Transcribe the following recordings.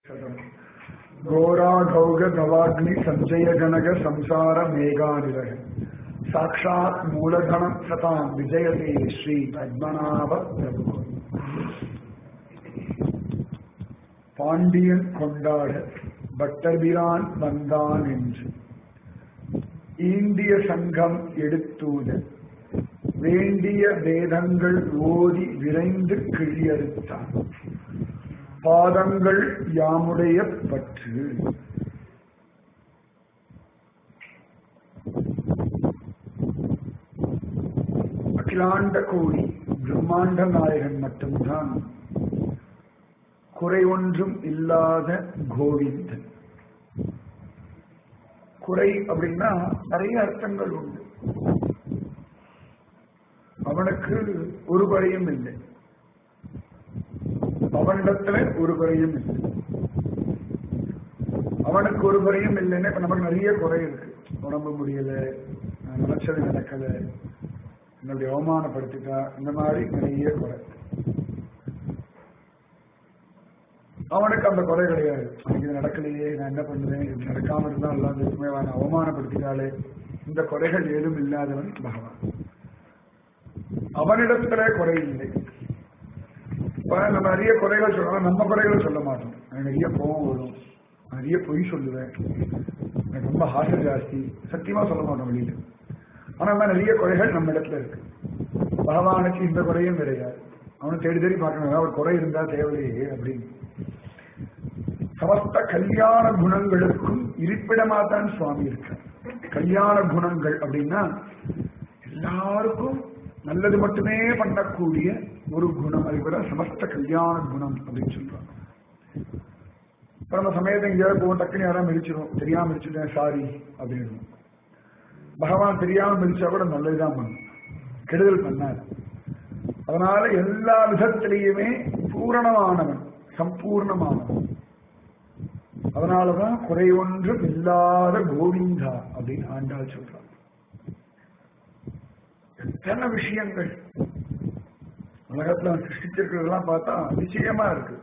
घोराघौग गवाग्नि संजय जनक संसार मेघानिलय साक्षात् मूलधन सतां विजयते श्री पद्मनाभ प्रभु பாண்டியன் கொண்டாட பட்டர்பிரான் வந்தான் என்று ஈண்டிய சங்கம் எடுத்தூத வேண்டிய வேதங்கள் ஓதி விரைந்து கிழியறுத்தான் பாதங்கள் யாமுடைய பற்று. அகிலாண்ட கோடி பிரம்மாண்ட நாயகன் மட்டும்தான் குறை ஒன்றும் இல்லாத கோவிந்தன். குறை அப்படின்னா நிறைய அர்த்தங்கள் உண்டு. அவனுக்கு ஒரு குறையும் இல்லை, அவனிடத்துல ஒரு குறையும் இல்லை. அவனுக்கு ஒரு குறையும் இல்லைன்னா இப்ப நமக்கு நிறைய குறை இருக்கு. உடம்பு முடியல, நினைச்சது நடக்கல, என்னுடைய அவமானப்படுத்திட்டா, இந்த மாதிரி நிறைய குறை. அவனுக்கு அந்த குறை கிடையாது. எனக்கு இது நடக்கலையே, நான் என்ன பண்ணுவேன், இது நடக்காம இருந்தா எல்லாம் இருக்குமே, அவமானப்படுத்தினாலே, இந்த குறைகள் ஏதும் இல்லாதவன் பகவான். அவனிடத்துல குறை இல்லை. நம்ம நிறைய குறைகள் சொல்லலாம், நம்ம குறைகளை சொல்ல மாட்டோம். எனக்கு நிறைய கோபம் வரும், நிறைய பொய் சொல்லுவேன், எனக்கு ரொம்ப ஆசை ஜாஸ்தி, சத்தியமா சொல்ல மாட்டோம் வெளியில. ஆனா நம்ம நிறைய குறைகள் நம்ம இடத்துல இருக்கு. பகவானுக்கு இந்த குறையும் கிடையாது. அவனு தேடி தேடி பார்க்கணும், ஒரு குறை இருந்தா தேவையே அப்படின்னு. சமஸ்த கல்யாண குணங்களுக்கும் இருப்பிடமாதான் சுவாமி இருக்க. கல்யாண குணங்கள் அப்படின்னா எல்லாருக்கும் நல்லது மட்டுமே பண்ணக்கூடிய ஒரு குணம். அதுக்கு சமஸ்த கல்யாண குணம் அப்படின்னு சொல்றாங்க. இப்ப நம்ம சமயத்தை எங்கேயாவது போவோம், டக்குன்னு யாராவது மிதிச்சிடும், தெரியாம மிதிச்சுட்டேன் சாரி அப்படின்னு. பகவான் தெரியாம மிதிச்சா கூட நல்லதுதான் பண்ணும், கெடுதல் பண்ணாது. அதனால எல்லா விதத்திலேயுமே பூரணமானவன், சம்பூர்ணமானவன். அதனாலதான் குறை ஒன்றும் இல்லாத கோவிந்தா அப்படின்னு ஆண்டாள் சொல்றான். எத்தனை விஷயங்கள் உலகத்துல சிருஷ்டிச்சிருக்கிறதெல்லாம் பார்த்தா அதிசயமா இருக்கு.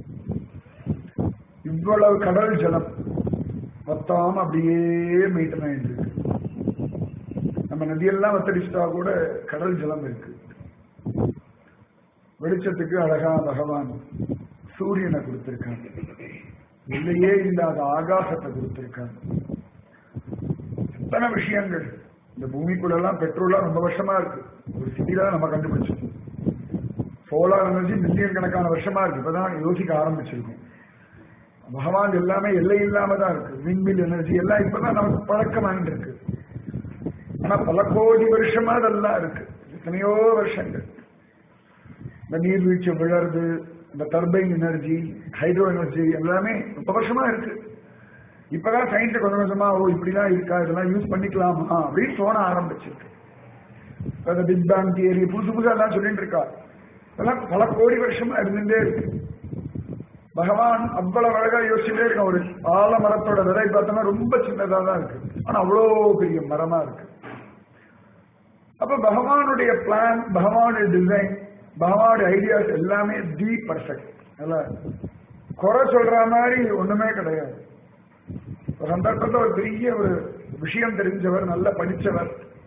இவ்வளவு கடல் ஜலம் பத்தாம அப்படியே மெயின்டைன் ஆயிட்டு இருக்கு. நம்ம நதியெல்லாம் வத்தடிச்சிட்டா கூட கடல் ஜலம் இருக்கு. வெளிச்சத்துக்கு அழகா பகவான் சூரியனை கொடுத்திருக்காங்க, இல்லையே இல்லாத ஆகாசத்தை கொடுத்திருக்காங்க. எத்தனை விஷயங்கள். இந்த பூமிக்குள்ள எல்லாம் பெட்ரோல்லாம் ரொம்ப வருஷமா இருக்கு. ஒரு சிட்டில நம்ம கண்டுபிடிச்சோம். சோலார் எனர்ஜி மில்லியன் கணக்கான வருஷமா இருக்கு. இப்பதான் யோசிக்க ஆரம்பிச்சிருக்கோம். பகவான் எல்லாமே எல்லை இல்லாம தான் இருக்கு. விண்மில் எனர்ஜி எல்லாம் இப்பதான் நமக்கு பழக்கமாயிட்டு இருக்கு. ஆனா பல கோடி வருஷமா அதெல்லாம் இருக்கு. எத்தனையோ வருஷங்கள். இந்த நீர்வீழ்ச்சி விழறது, இந்த டர்பைன் எனர்ஜி, ஹைட்ரோ எனர்ஜி எல்லாமே ரொம்ப வருஷமா இருக்கு. இப்பதான் சயின்ஸ் கொஞ்சம் கொஞ்சமா இப்படிலாம் இருக்கா, இதெல்லாம் யூஸ் பண்ணிக்கலாமா அப்படின்னு தோண ஆரம்பிச்சிருக்கு. பிக் பேங் தியரி புதுசு புதுசா எல்லாம் சொல்லிட்டு இருக்கா. இதெல்லாம் பல கோடி வருஷமா இருந்துட்டே இருக்கு. பகவான் அவ்வளவு அழகா யோசிச்சுட்டே இருக்கான். ஒரு ஆலமரத்தோட விதை பார்த்தோம்னா ரொம்ப சின்னதா தான் இருக்கு, ஆனா அவ்வளோ பெரிய மரமா இருக்கு. அப்ப பகவானுடைய பிளான், பகவானுடைய டிசைன், பகவானுடைய ஐடியாஸ் எல்லாமே தி பர்ஃபெக்ட். குறை சொல்ற மாதிரி ஒண்ணுமே கிடையாது. ஒரு சந்தர்ப்பத்தில் ஒரு பெரிய ஒரு விஷயம் தெரிஞ்சவர், நல்ல படிச்சவர்,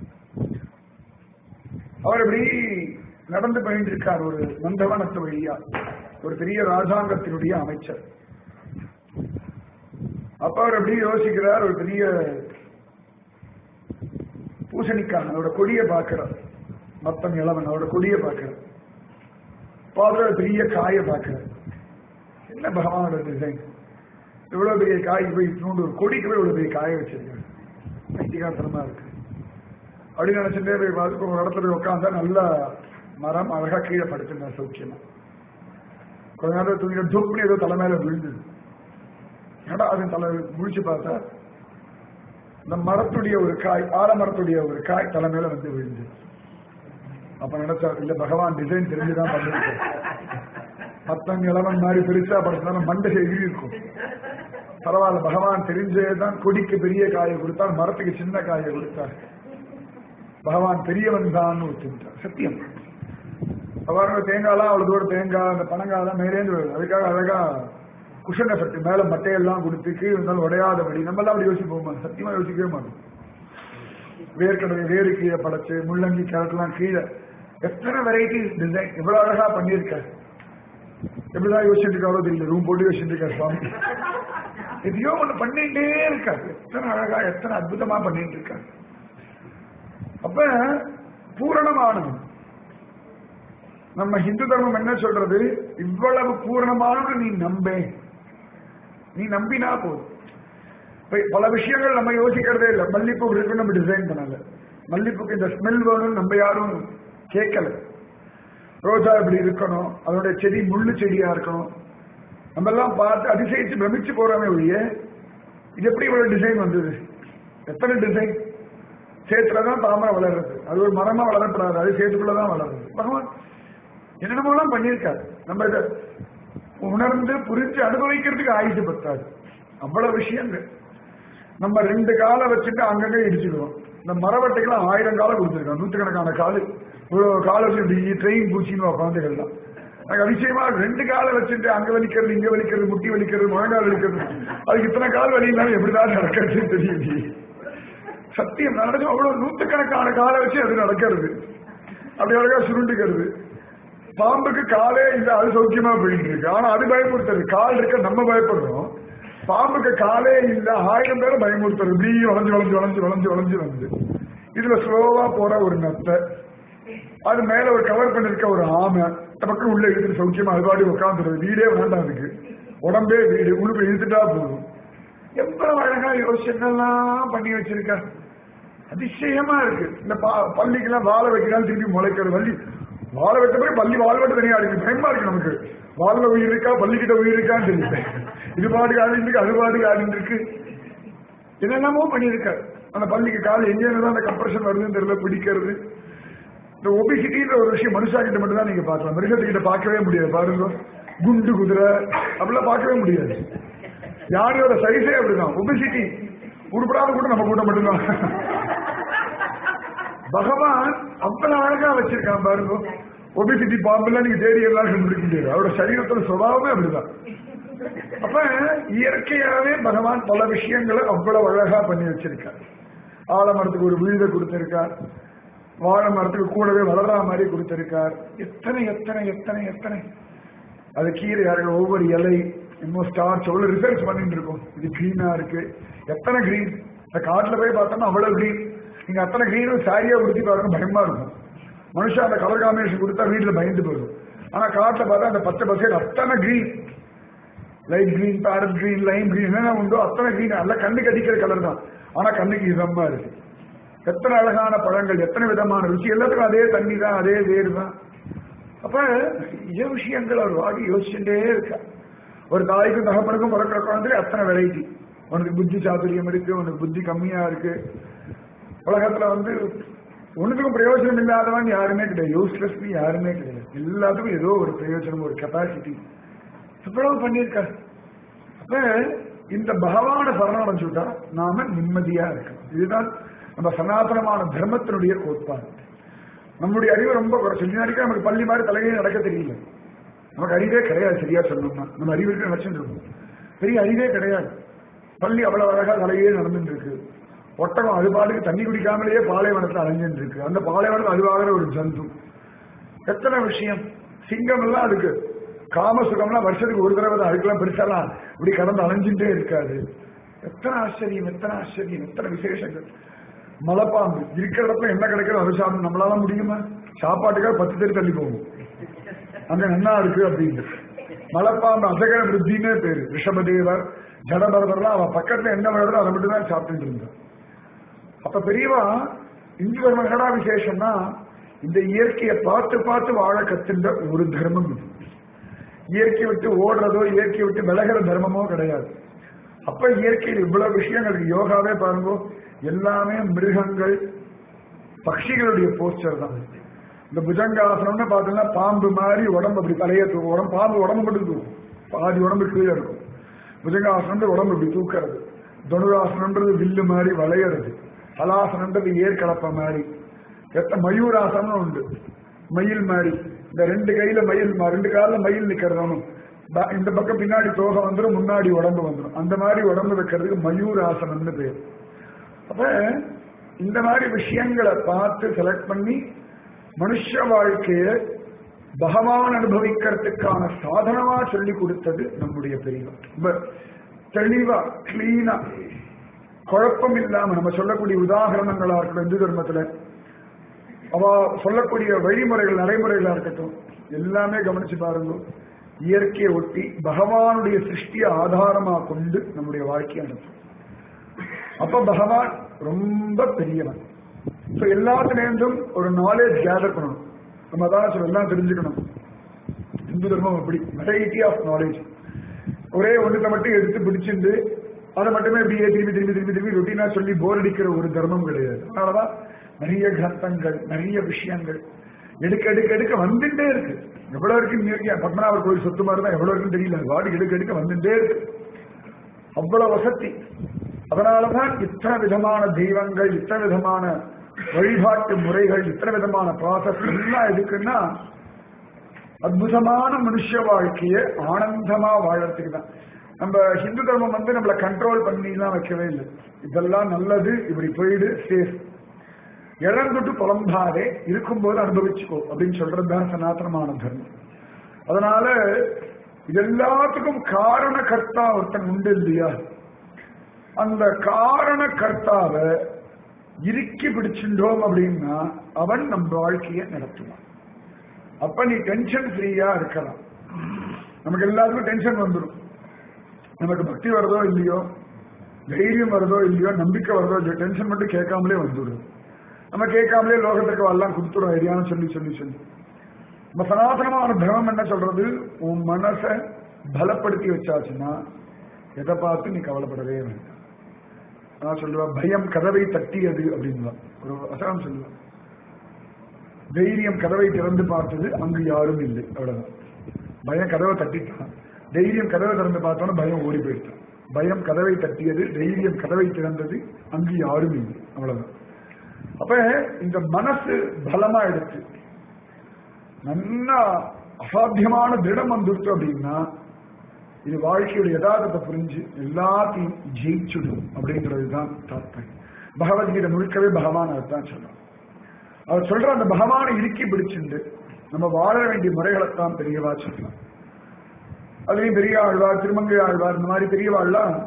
அவர் இப்படி நடந்து போயிட்டு இருக்கார் ஒரு நந்தவனத்து வழியா, ஒரு பெரிய ராஜாங்கத்தினுடைய அமைச்சர். அப்ப அவர் எப்படி யோசிக்கிறார், ஒரு பெரிய பூசணிக்கான அவரோட கொடியை பார்க்கிறார். மொத்தம் இளவன் அவரோட கொடியை பார்க்கிறார். பாதுற பெரிய காயை பார்க்கிறார். என்ன பகவானோட டிசைன், இவ்வளவு பெரிய காய் போய் ஒரு கொடிக்கு போய் இவ்வளவு பெரிய காய வச்சிருக்காரு, பைத்தியகாரத்தனமா இருக்கு அப்படின்னு நினைச்சுட்டே போய் பார்த்து ஒரு இடத்துல போய் உட்காந்தா நல்ல மரம் அழகா கீழே படுத்திருந்தார் சௌக்கியமா. கொஞ்ச நேரம் தூங்கிட்டு துப்புனு ஏதோ தலை மேல விழுந்தது. ஏடா அதன் தலை முழிச்சு பார்த்தா இந்த மரத்துடைய ஒரு காய், ஆலமரத்துடைய ஒரு காய் தலை மேல வந்து விழுந்தது. அப்ப நினைச்சா இல்ல பகவான் டிசைன் தெரிஞ்சுதான் பண்ணிருக்கேன். மத்தம் இளவன் மாதிரி பெருசா படுத்தினாலும் மண்டை எகிரி இருக்கும். பரவாயில்ல, பகவான் தெரிஞ்சேதான் கொடிக்கு பெரிய காயை கொடுத்தார், மரத்துக்கு சின்ன காயை கொடுத்தார். பகவான் பெரியவன் தான் ஒத்துட்டார். சத்தியம். அவரோட தேங்காய்லாம் அவ்வளவு தூரம் தேங்காய், அந்த பனங்காய் மேலேந்து வருது. அதுக்காக அழகா குஷன் எஃபெக்ட் மேல மட்டையெல்லாம் கொடுத்து கீழே இருந்தாலும் உடையாதபடி நம்ம எல்லாம் அப்படி யோசிப்போமா? சத்தியமா யோசிக்கவே மாட்டோம். வேர்க்கடலை வேறு கீழே படைச்சு முள்ளங்கி கேரட்லாம் கீழே எத்தனை வெரைட்டி டிசைன் எவ்வளவு அழகா பண்ணியிருக்காரு. எப்படிதான் யோசிச்சுட்டு இருக்காரோ தெரியல, ரூம் போட்டு யோசிச்சுட்டு இருக்காரு சுவாமி. எதையோ ஒண்ணு பண்ணிட்டே இருக்காரு. எத்தனை அழகா எத்தனை அற்புதமா பண்ணிட்டு இருக்காரு. அப்ப பூரணமானது. நம்ம ஹிந்து தர்மம் என்ன சொல்றது? இவ்வளவு பூரணமானது நீ நம்பே, நீ நம்பினா போதும். பல விஷயங்கள் நம்ம யோசிக்கிறதே இல்லை. மல்லிப்பூ இருக்கு நம்ம டிசைன் பண்ணல, மல்லிப்பூக்கு இந்த ஸ்மெல் வேணும்னு நம்ம யாரும் கேட்கல. ரோஜா இப்படி இருக்கணும், அதோட செடி முள்ளு செடியா இருக்கணும், நம்ம எல்லாம் பார்த்து அதிசயிச்சு பிரமிச்சு போறோமே ஒழிய இது எப்படி இவ்வளவு டிசைன் வந்தது? எத்தனை டிசைன்? சேத்துலதான் தாமரை வளர்றது, அது ஒரு மரமா வளரப்படாது, அது சேத்துக்குள்ளதான் வளருது. பகவான் என்னென்னமோலாம் பண்ணியிருக்காரு. நம்ம இதை உணர்ந்து புரிஞ்சு அனுபவிக்கிறதுக்கு ஆயுசு பத்தாது. அவ்வளவு விஷயங்கள். நம்ம 2 காலை வச்சுட்டு அங்கங்க இடிச்சுக்கிறோம். இந்த மரவட்டைக்கெல்லாம் 1000 காலம் கொடுத்துருக்கோம், நூற்றுக்கணக்கான காலு. இவ்வளவு காலை வச்சு ட்ரெயின் பூச்சின்னு குழந்தைகள்லாம் எனக்கு அதிசயமா 2 காலை வச்சுட்டு அங்க வலிக்கிறது, இங்க வலிக்கிறது, முட்டி வலிக்கிறது, முழங்கால் வலிக்கிறது. அதுக்கு இத்தனை கால் வலினாலும் எப்படிதான் நடக்கிறது தெரியல. சத்தியம் நடக்கும். அவ்வளவு நூற்றுக்கணக்கான காலை வச்சு அது நடக்கிறது. அப்படி அழகா சுருண்டுக்கிறது. பாம்புக்கு காலே இல்லை, அது சௌக்கியமா போயிட்டு இருக்கு. ஆனா அது பயமுறுத்தது. கால் இருக்க நம்ம பயப்படுறோம், பாம்புக்கு காலே இல்லை 1000 பேரை பயமுறுத்துறது. இப்படி வளைஞ்சு வளைஞ்சு வளைஞ்சு வளைஞ்சு வளைஞ்சு வந்து இதுல ஸ்லோவா போற ஒரு நத்தை, அது மேல ஒரு கவர் பண்ணிருக்க ஒரு ஆமை, பக்கம் உள்ள இழுத்துட்டு சௌக்கியமா அது பாடி உட்காந்துருது. வீடே வேண்டாம் அதுக்கு, உடம்பே வீடு, உழுப்பு இழுத்துட்டா போதும். எவ்வளவு அழகா யோசனைலாம் பண்ணி வச்சிருக்க. அதிசயமா இருக்கு. இந்த பள்ளிக்கெல்லாம் வாழை வைக்கிறான்னு திருப்பி முளைக்கிறது. வள்ளி வாழை வைக்க போய் பள்ளி வாழ்வட்டு தனியா இருக்கு. பயமா இருக்கு நமக்கு. வாழ்ல உயிர் இருக்கா, பள்ளிக்கிட்ட உயிர் இருக்கான்னு தெரியல. இது பாட்டுக்கு ஆடிட்டு இருக்கு, அது பாட்டுக்கு ஆடிட்டு இருக்கு. என்னென்னமோ பண்ணியிருக்காரு. அந்த பள்ளிக்கு கால் எங்கேதான் அந்த கம்ப்ரெஷன் வருதுன்னு தெரியல, பிடிக்கிறது. இந்த ஒபிசிட்டின்ற ஒரு விஷயம் மனுஷாக்கிட்ட மட்டும் தான் நீங்க பார்க்கலாம், மிருகத்துக்கிட்ட பார்க்கவே முடியாது. பாருங்க, குண்டு குதிரை அப்படிலாம் பார்க்கவே முடியாது. யாரையோட சைஸே அப்படிதான். ஒபிசிட்டி உருப்படாத கூட நம்ம கூட்டம் மட்டும்தான். பகவான் அவ்வளவு அழகா வச்சிருக்கான் பாருங்க. ஒபிசிட்டி பாம்பெல்லாம் நீங்க தேடி எல்லாம் கண்டுபிடிக்க முடியாது. அவரோட சரீரத்தோட சுபாவமே அப்படிதான். அப்ப இயற்கையாவே பகவான் பல விஷயங்களை அவ்வளவு அழகா பண்ணி வச்சிருக்கார். ஆலமரத்துக்கு ஒரு விழுதை கொடுத்திருக்கார், வாழை மரத்துக்கு கூடவே வளர்ற மாதிரி கொடுத்திருக்கார். எத்தனை எத்தனை எத்தனை எத்தனை அது கீரையார்கள் ஒவ்வொரு இலை இன்னும் ஸ்டார்ச் அவ்வளவு ரிசர்ச் பண்ணிட்டு இருக்கோம். இது கிரீனா இருக்கு, எத்தனை கிரீன். இந்த காட்டுல போய் பார்த்தோம்னா அவ்வளவு கிரீன். நீங்க அத்தனை கிரீனும் சாரியா உடுத்தி பாருங்க, பயமா இருக்கும். மனுஷன் அந்த கலர் காம்பினேஷன் கொடுத்தா வீட்டுல பயந்து போயிடும். ஆனா காட்டுல பார்த்தா அந்த பச்சை பசேல் அத்தனை green, light green, parrot green, lime green, என்னென்ன உண்டோ அத்தனை கிரீன். அல்ல கண்ணுக்கு அடிக்கிற கலர் தான், ஆனா கண்ணுக்கு இதமா இருக்கு. எத்தனை அழகான பழங்கள், எத்தனை விதமான ருசி, எல்லாத்துக்கும் அதே தண்ணி தான், அதே வேறு தான். அப்ப நிறைய விஷயங்கள் அவர் வாடி யோசிச்சுட்டே இருக்கா. ஒரு தாய்க்கும் தகப்பனுக்கும் பிறக்கிற குழந்தைல அத்தனை வெரைட்டி. உனக்கு புத்தி சாதுரியம் இருக்கு, உனக்கு புத்தி கம்மியா இருக்கு. உலகத்துல ஒண்ணுக்கும் பிரயோஜனம் இல்லாதவன் யாருமே கிடையாது, யூஸ்லெஸ் யாருமே கிடையாது. எல்லாத்துக்கும் ஏதோ ஒரு பிரயோஜனம், ஒரு கெப்பாசிட்டி இவ்வளவு பண்ணியிருக்காரு. அப்ப இந்த பகவான சரணடைஞ்சுட்டா நாம நிம்மதியா இருக்கணும். இதுதான் நம்ம சனாதனமான தர்மத்தினுடைய கோட்பாடு. நம்முடைய அறிவு ரொம்ப குறைச்சு. நமக்கு பள்ளி மாதிரி தலையே நடக்க தெரியல, நமக்கு அறிவே கிடையாது. சரியா சொல்லணும்னா நம்ம அறிவு இருக்கு நினைச்சுட்டு இருக்கோம், பெரிய அறிவே கிடையாது. பள்ளி அவ்வளவு அழகா தலையே நடந்துட்டு இருக்கு. ஒட்டகம் அது பாட்டுக்கு தண்ணி குடிக்காமலேயே பாலைவனத்துல அலைஞ்சிட்டு இருக்கு. அந்த பாலைவனத்தில் அதுவாகிற ஒரு ஜந்து. எத்தனை விஷயம். சிங்கம் எல்லாம் அதுக்கு காம சுகம்லாம் வருஷத்துக்கு ஒரு தடவை தான், அதுக்கெல்லாம் பெருசாலாம் இப்படி கடந்து அலைஞ்சுட்டே இருக்காது. எத்தனை ஆச்சரியம், எத்தனை ஆச்சரியம், எத்தனை விசேஷங்கள். மலைப்பாம்பு இருக்கிற இடத்துல என்ன கிடைக்கிறது அது சாப்பிடும். நம்மளால முடியுமா? சாப்பாட்டுக்காக 10 பேர் தள்ளி போகும், அங்க நல்லா இருக்கு அப்படின்னு. மலைப்பாம்பு அசகர விருத்தினே பேரு. ரிஷபதேவர், ஜடபரதர்லாம் அவன் பக்கத்துல என்ன விளையாடுறோ அதை மட்டும் தான் சாப்பிட்டு இருந்தான். அப்ப பெரியவா இந்து தர்ம கடா விசேஷம்னா இந்த இயற்கையை பார்த்து பார்த்து வாழ கத்துன்ற ஒரு தர்மம் இது. இயற்கை விட்டு ஓடுறதோ இயற்கை விட்டு விலகிற தர்மமோ கிடையாது. அப்ப இயற்கையில் இவ்வளவு விஷயங்கள். யோகாவே பாருங்க, எல்லாமே மிருகங்கள் பட்சிகளுடைய போஸ்டர் தான். இந்த புஜங்காசனம்னு பார்த்தீங்கன்னா பாம்பு மாதிரி உடம்பு அப்படி தலையை தூக்கும். பாம்பு உடம்பு மட்டும் தூக்கும், பாதி உடம்பு கீழே இருக்கும். புஜங்காசனம் உடம்பு இப்படி தூக்கிறது. தனுராசனம்ன்றது வில்லு மாதிரி வளையறது. ஹலாசனம்ன்றது ஏற்கலப்ப மாதிரி. மயூராசனம் உண்டு, மயில் மாதிரி. இந்த 2 கையில மயில், 2 காலில் மயில் நிக்கிறதும் இந்த பக்கம் பின்னாடி தோகை வந்துடும், முன்னாடி உடம்பு வந்துடும். அந்த மாதிரி உடம்பு வைக்கிறதுக்கு மயூராசனம்னு பேர். அப்ப இந்த மாதிரி விஷயங்களை பார்த்து செலக்ட் பண்ணி மனுஷ வாழ்க்கைய பகவான் அனுபவிக்கிறதுக்கான சாதனமா சொல்லி கொடுத்தது நம்முடைய பெரியவர். ரொம்ப தெளிவா கிளீனா குழப்பம் இல்லாம நம்ம சொல்லக்கூடிய உதாரணங்களா இருக்கட்டும், இந்து தர்மத்துல அவ சொல்லக்கூடிய வழிமுறைகள் நடைமுறைகளா இருக்கட்டும், எல்லாமே கவனிச்சு பாருங்க. இயற்கையை ஒட்டி பகவானுடைய சிருஷ்டியை ஆதாரமா கொண்டு நம்முடைய வாழ்க்கையை நடத்தும். அப்ப பகவான் ரொம்ப பெரியவன். எல்லாத்திலேருந்தும் ஒரு நாலேஜ் கேதர் பண்ணணும். நம்ம தான் எல்லாம் தெரிஞ்சுக்கணும். இந்து தர்மம் அப்படி வெரைட்டி ஆஃப் நாலேஜ். ஒரே ஒன்றுத்தை மட்டும் எடுத்து பிடிச்சிருந்து அதை மட்டுமே இப்படியே திரும்பி திரும்பி திரும்பி திரும்பி ரொட்டீனா சொல்லி போர் அடிக்கிற ஒரு தர்மம் கிடையாது. அதனாலதான் நிறைய கிரந்தங்கள், நிறைய விஷயங்கள் எடுக்க எடுக்க எடுக்க வந்துட்டே இருக்கு. எவ்வளவு இருக்கு பத்மநாபர் கோயில் சொத்து மாதிரி தான் எவ்வளவு இருக்குன்னு தெரியல. வாடி எடுக்க எடுக்க வந்துட்டே இருக்கு. அவ்வளவு வசதி. அதனாலதான் இத்தனை விதமான தெய்வங்கள், இத்தனை விதமான வழிபாட்டு முறைகள், இத்தனை விதமான ப்ராசஸ் எல்லாம் எதுக்குன்னா அற்புதமான மனுஷ வாழ்க்கையை ஆனந்தமா வாழறதுக்கு தான். நம்ம ஹிந்து தர்மம் நம்மளை கண்ட்ரோல் பண்ணிலாம் வைக்கவே இல்லை. இதெல்லாம் நல்லது, இப்படி போயிடு, சேஃப், இழந்துட்டு புலம்பாதே, இருக்கும்போது அனுபவிச்சுக்கோ அப்படின்னு சொல்றதுதான் சனாதனமான தர்மம். அதனால இது எல்லாத்துக்கும் காரண கர்த்தா ஒருத்தன் உண்டு இல்லையா? அந்த காரண கர்த்தாவை இறுக்கி பிடிச்சுட்டோம் அப்படின்னா அவன் நம்ம வாழ்க்கையை நடத்துவான். அப்ப நீ டென்ஷன் ஃப்ரீயா இருக்கலாம். நமக்கு எல்லாத்துக்கும் டென்ஷன் வந்துடும். நமக்கு பக்தி வருதோ இல்லையோ, தைரியம் வருதோ இல்லையோ, நம்பிக்கை வருதோ இல்லையோ, டென்ஷன் மட்டும் கேட்காமலே வந்துடும். நம்ம கேட்காமலே லோகத்திற்கு எல்லாம் கொடுத்துடும் ஐடியான்னு சொல்லி சொல்லி சொல்லி. நம்ம சனாதனமான தர்மம் என்ன சொல்றது? உன் மனசை பலப்படுத்தி வச்சாச்சுன்னா எதை பார்த்து நீ கவலைப்படவே வேண்டாம். நான் சொல்லுவேன், பயம் கதவை தட்டியது அப்படின்வா ஒரு வசனம் சொல்லுவேன். தைரியம் கதவை திறந்து பார்த்தது, அங்கு யாரும் இல்லை. அவ்வளவுதான். பயம் கதவை தட்டிட்டான், தைரியம் கதவை திறந்து பார்த்தோன்னா பயம் ஓடி போயிட்டான். பயம் கதவை தட்டியது, தைரியம் கதவை திறந்தது, அங்கு யாரும் இல்லை. அவ்வளவுதான். அப்ப இந்த மனசு பலமா எடுத்து நல்லா அசாத்தியமான திடம் வந்துருச்சு அப்படின்னா இது வாழ்க்கையோட யதார்த்தத்தை புரிஞ்சு எல்லாத்தையும் ஜெயிச்சுடும் அப்படிங்கிறதுதான் தாற்பயம். பகவத்கீதை முழுக்கவே பகவான் அதைத்தான் சொல்றான். அவர் சொல்ற அந்த பகவானை இறுக்கி பிடிச்சிட்டு நம்ம வாழ வேண்டிய முறைகளைத்தான் பெரியவா சொல்லலாம். அதுலயும் பெரிய ஆழ்வார், திருமங்கை ஆழ்வார், இந்த மாதிரி பெரியவாள்லாம்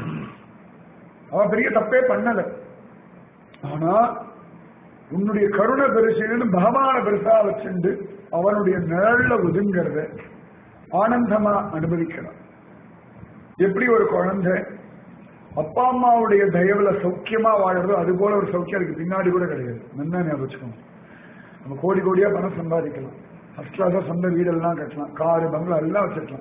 அவன் பெரிய தப்பே பண்ணல. ஆனா உன்னுடைய கருணை பெருசுன்னு பகவான பெருசா வச்சுண்டு அவனுடைய நிழல்ல ஒதுங்கிறத ஆனந்தமா அனுபவிக்கலாம். எப்படி ஒரு குழந்தை அப்பா அம்மாவுடைய தயவுல சௌக்கியமா வாழறதோ அது போல ஒரு சௌக்கியம் அதுக்கு பின்னாடி கூட கிடையாது. நல்லா ஞாபகம். நம்ம கோடி கோடியா பணம் சம்பாதிக்கலாம், ஃபர்ஸ்ட் கிளாஸா சொந்த வீடெல்லாம் கட்டலாம், காரு பங்களா எல்லாம் வச்சிருக்கலாம்,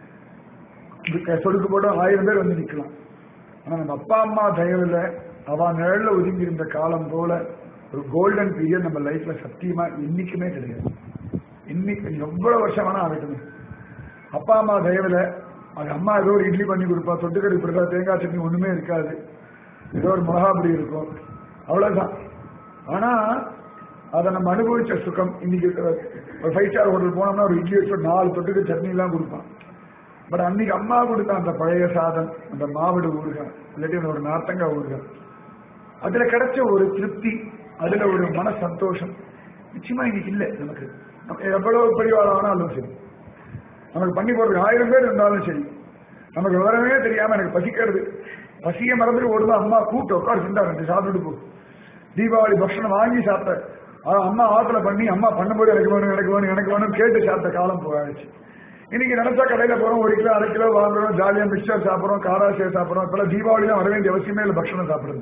சொடுக்கு போட 1000 பேர் வந்து நிக்கலாம். ஆனா நம்ம அப்பா அம்மா தயவுல அவ நிழல்ல ஒதுங்கி இருந்த காலம் போல ஒரு கோல்டன் பீரியட் நம்ம லைஃப்ல சத்தியமா இன்னைக்குமே கிடையாது. இன்னைக்கு எவ்வளவு வருஷம் வேணா ஆகட்டும், அப்பா அம்மா தயவுல அது அம்மா ஏதோ ஒரு இட்லி பண்ணி கொடுப்பா, தொட்டுக்கறி கொடுப்பா, தேங்காய் சட்னி ஒண்ணுமே இருக்காது, ஏதோ ஒரு மிளகாப்பொடி இருக்கும், அவ்வளவுதான். ஆனா அதை நம்ம அனுபவிச்ச சுகம். இன்னைக்கு ஒரு 5 ஸ்டார் ஹோட்டல் போனோம்னா ஒரு இட்லி வச்சு 4 தொட்டுக்கு சட்னி எல்லாம் கொடுப்பான். பட் அன்னைக்கு அம்மா கொடுத்த அந்த பழைய சாதம், அந்த மாவிடு ஊறுகாய், இல்லாட்டி ஒரு நார்த்தங்காய் ஊறுகாய், அதுல கிடைச்ச ஒரு திருப்தி, அதுல ஒரு மன சந்தோஷம் நிச்சயமா இன்னைக்கு இல்லை. நமக்கு எவ்வளவு பெரியவாளானாலும் சரி, நமக்கு பண்ணி போறதுக்கு 1000 பேர் இருந்தாலும் சரி, நமக்கு விவரமே தெரியாம எனக்கு பசிக்கிறது, பசிய மறந்துட்டு ஓடுதான் அம்மா கூப்பிட்டு உட்கார் செஞ்சாங்க சாப்பிட்டு போ. தீபாவளி பக்ஷணம் வாங்கி சாப்பிட்ட, அம்மா ஆத்துல பண்ணி அம்மா பண்ணும்போது எனக்கு வேணும் எனக்கு வேணும் எனக்கு வேணும் கேட்டு சாப்பிட்ட காலம் போயிடுச்சு. இன்னைக்கு நினைச்சா கடையில போறோம், 1 கிலோ 1/2 கிலோ வாங்குறோம், ஜாலியா மிக்சர் சாப்பிடுறோம், காராசே சாப்பிடுறோம். இப்பெல்லாம் தீபாவளி தான் வர வேண்டிய அவசியமே இல்லை பக்ஷணம் சாப்பிடுறது.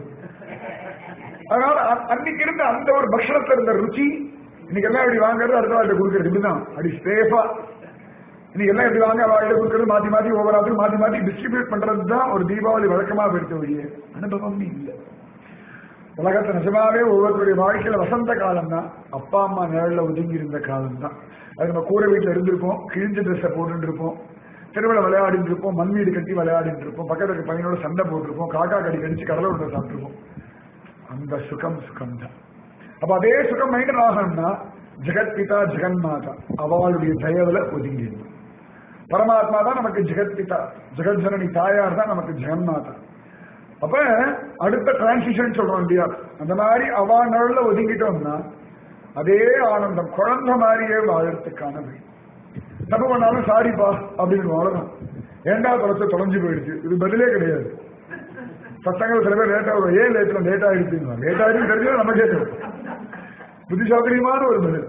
அதனால அன்னைக்கு இருந்த அந்த ஒரு பக்ஷணத்துல இருந்த ருச்சி இன்னைக்கு எல்லாம் இப்படி வாங்குறது, அடுத்த வாழ்க்கை கொடுக்கறது. இப்படிதான் அப்படி சேஃபா இன்னைக்கு எல்லாம் இப்படி வாங்க வாழ்க்கை கொடுக்கறது, மாத்தி மாத்தி ஒவ்வொரு ஆளுக்கும் மாத்தி மாத்தி டிஸ்ட்ரிபியூட் பண்றது தான் ஒரு தீபாவளி வழக்கமா போயிடுத்த வழியே. அனுபவம் இல்லை. உலகத்தை நிஜமாவே ஒவ்வொருத்தருடைய வாழ்க்கையில வசந்த காலம் தான் அப்பா அம்மா நிழல்ல ஒதுங்கி இருந்த காலம் தான். அது நம்ம கூரை வீட்டுல இருந்திருப்போம், கிழிஞ்ச ட்ரெஸ்ஸை போட்டு இருப்போம், தெருவில் விளையாடிட்டு இருப்போம், மண் வீடு கட்டி விளையாடிட்டு இருப்போம், பக்கத்துக்கு பையனோட சண்டை போட்டிருப்போம், காக்கா கடி கடிச்சு கடலை விட்டு சாப்பிட்டுருப்போம். அந்த சுகம் சுகம் தான். அப்ப அதே சுகம் மைண்டன் ஆகணும்னா ஜெகத்பிதா ஜெகன்மாதா அவளுடைய தயவுல ஒதுங்கிடணும். பரமாத்மா தான் நமக்கு ஜெகத்பிதா, ஜெகஜனனி தாயார் தான் நமக்கு ஜெகன்மாதா. அப்ப அடுத்த டிரான்சிஷன் சொல்றோம் இல்லையா, அந்த மாதிரி அவா நடுல ஒதுங்கிட்டோம்னா அதே ஆனந்தம் குழந்தை மாதிரியே வாழறதுக்கான வழி. தப்பு பண்ணாலும் சாரிப்பா அப்படின்னு அவ்வளவுதான். ஏண்டா தொலைச்சு தொலைஞ்சு போயிடுச்சு, இது பதிலே கிடையாது. சத்தங்கள் சில பேர் லேட்டா வரும், ஏன் லேட் ஆயிடுச்சு, லேட் ஆயிடுச்சு தெரிஞ்சது நம்ம கேட்கணும். புத்திசாத்திரியமான ஒரு பதில்.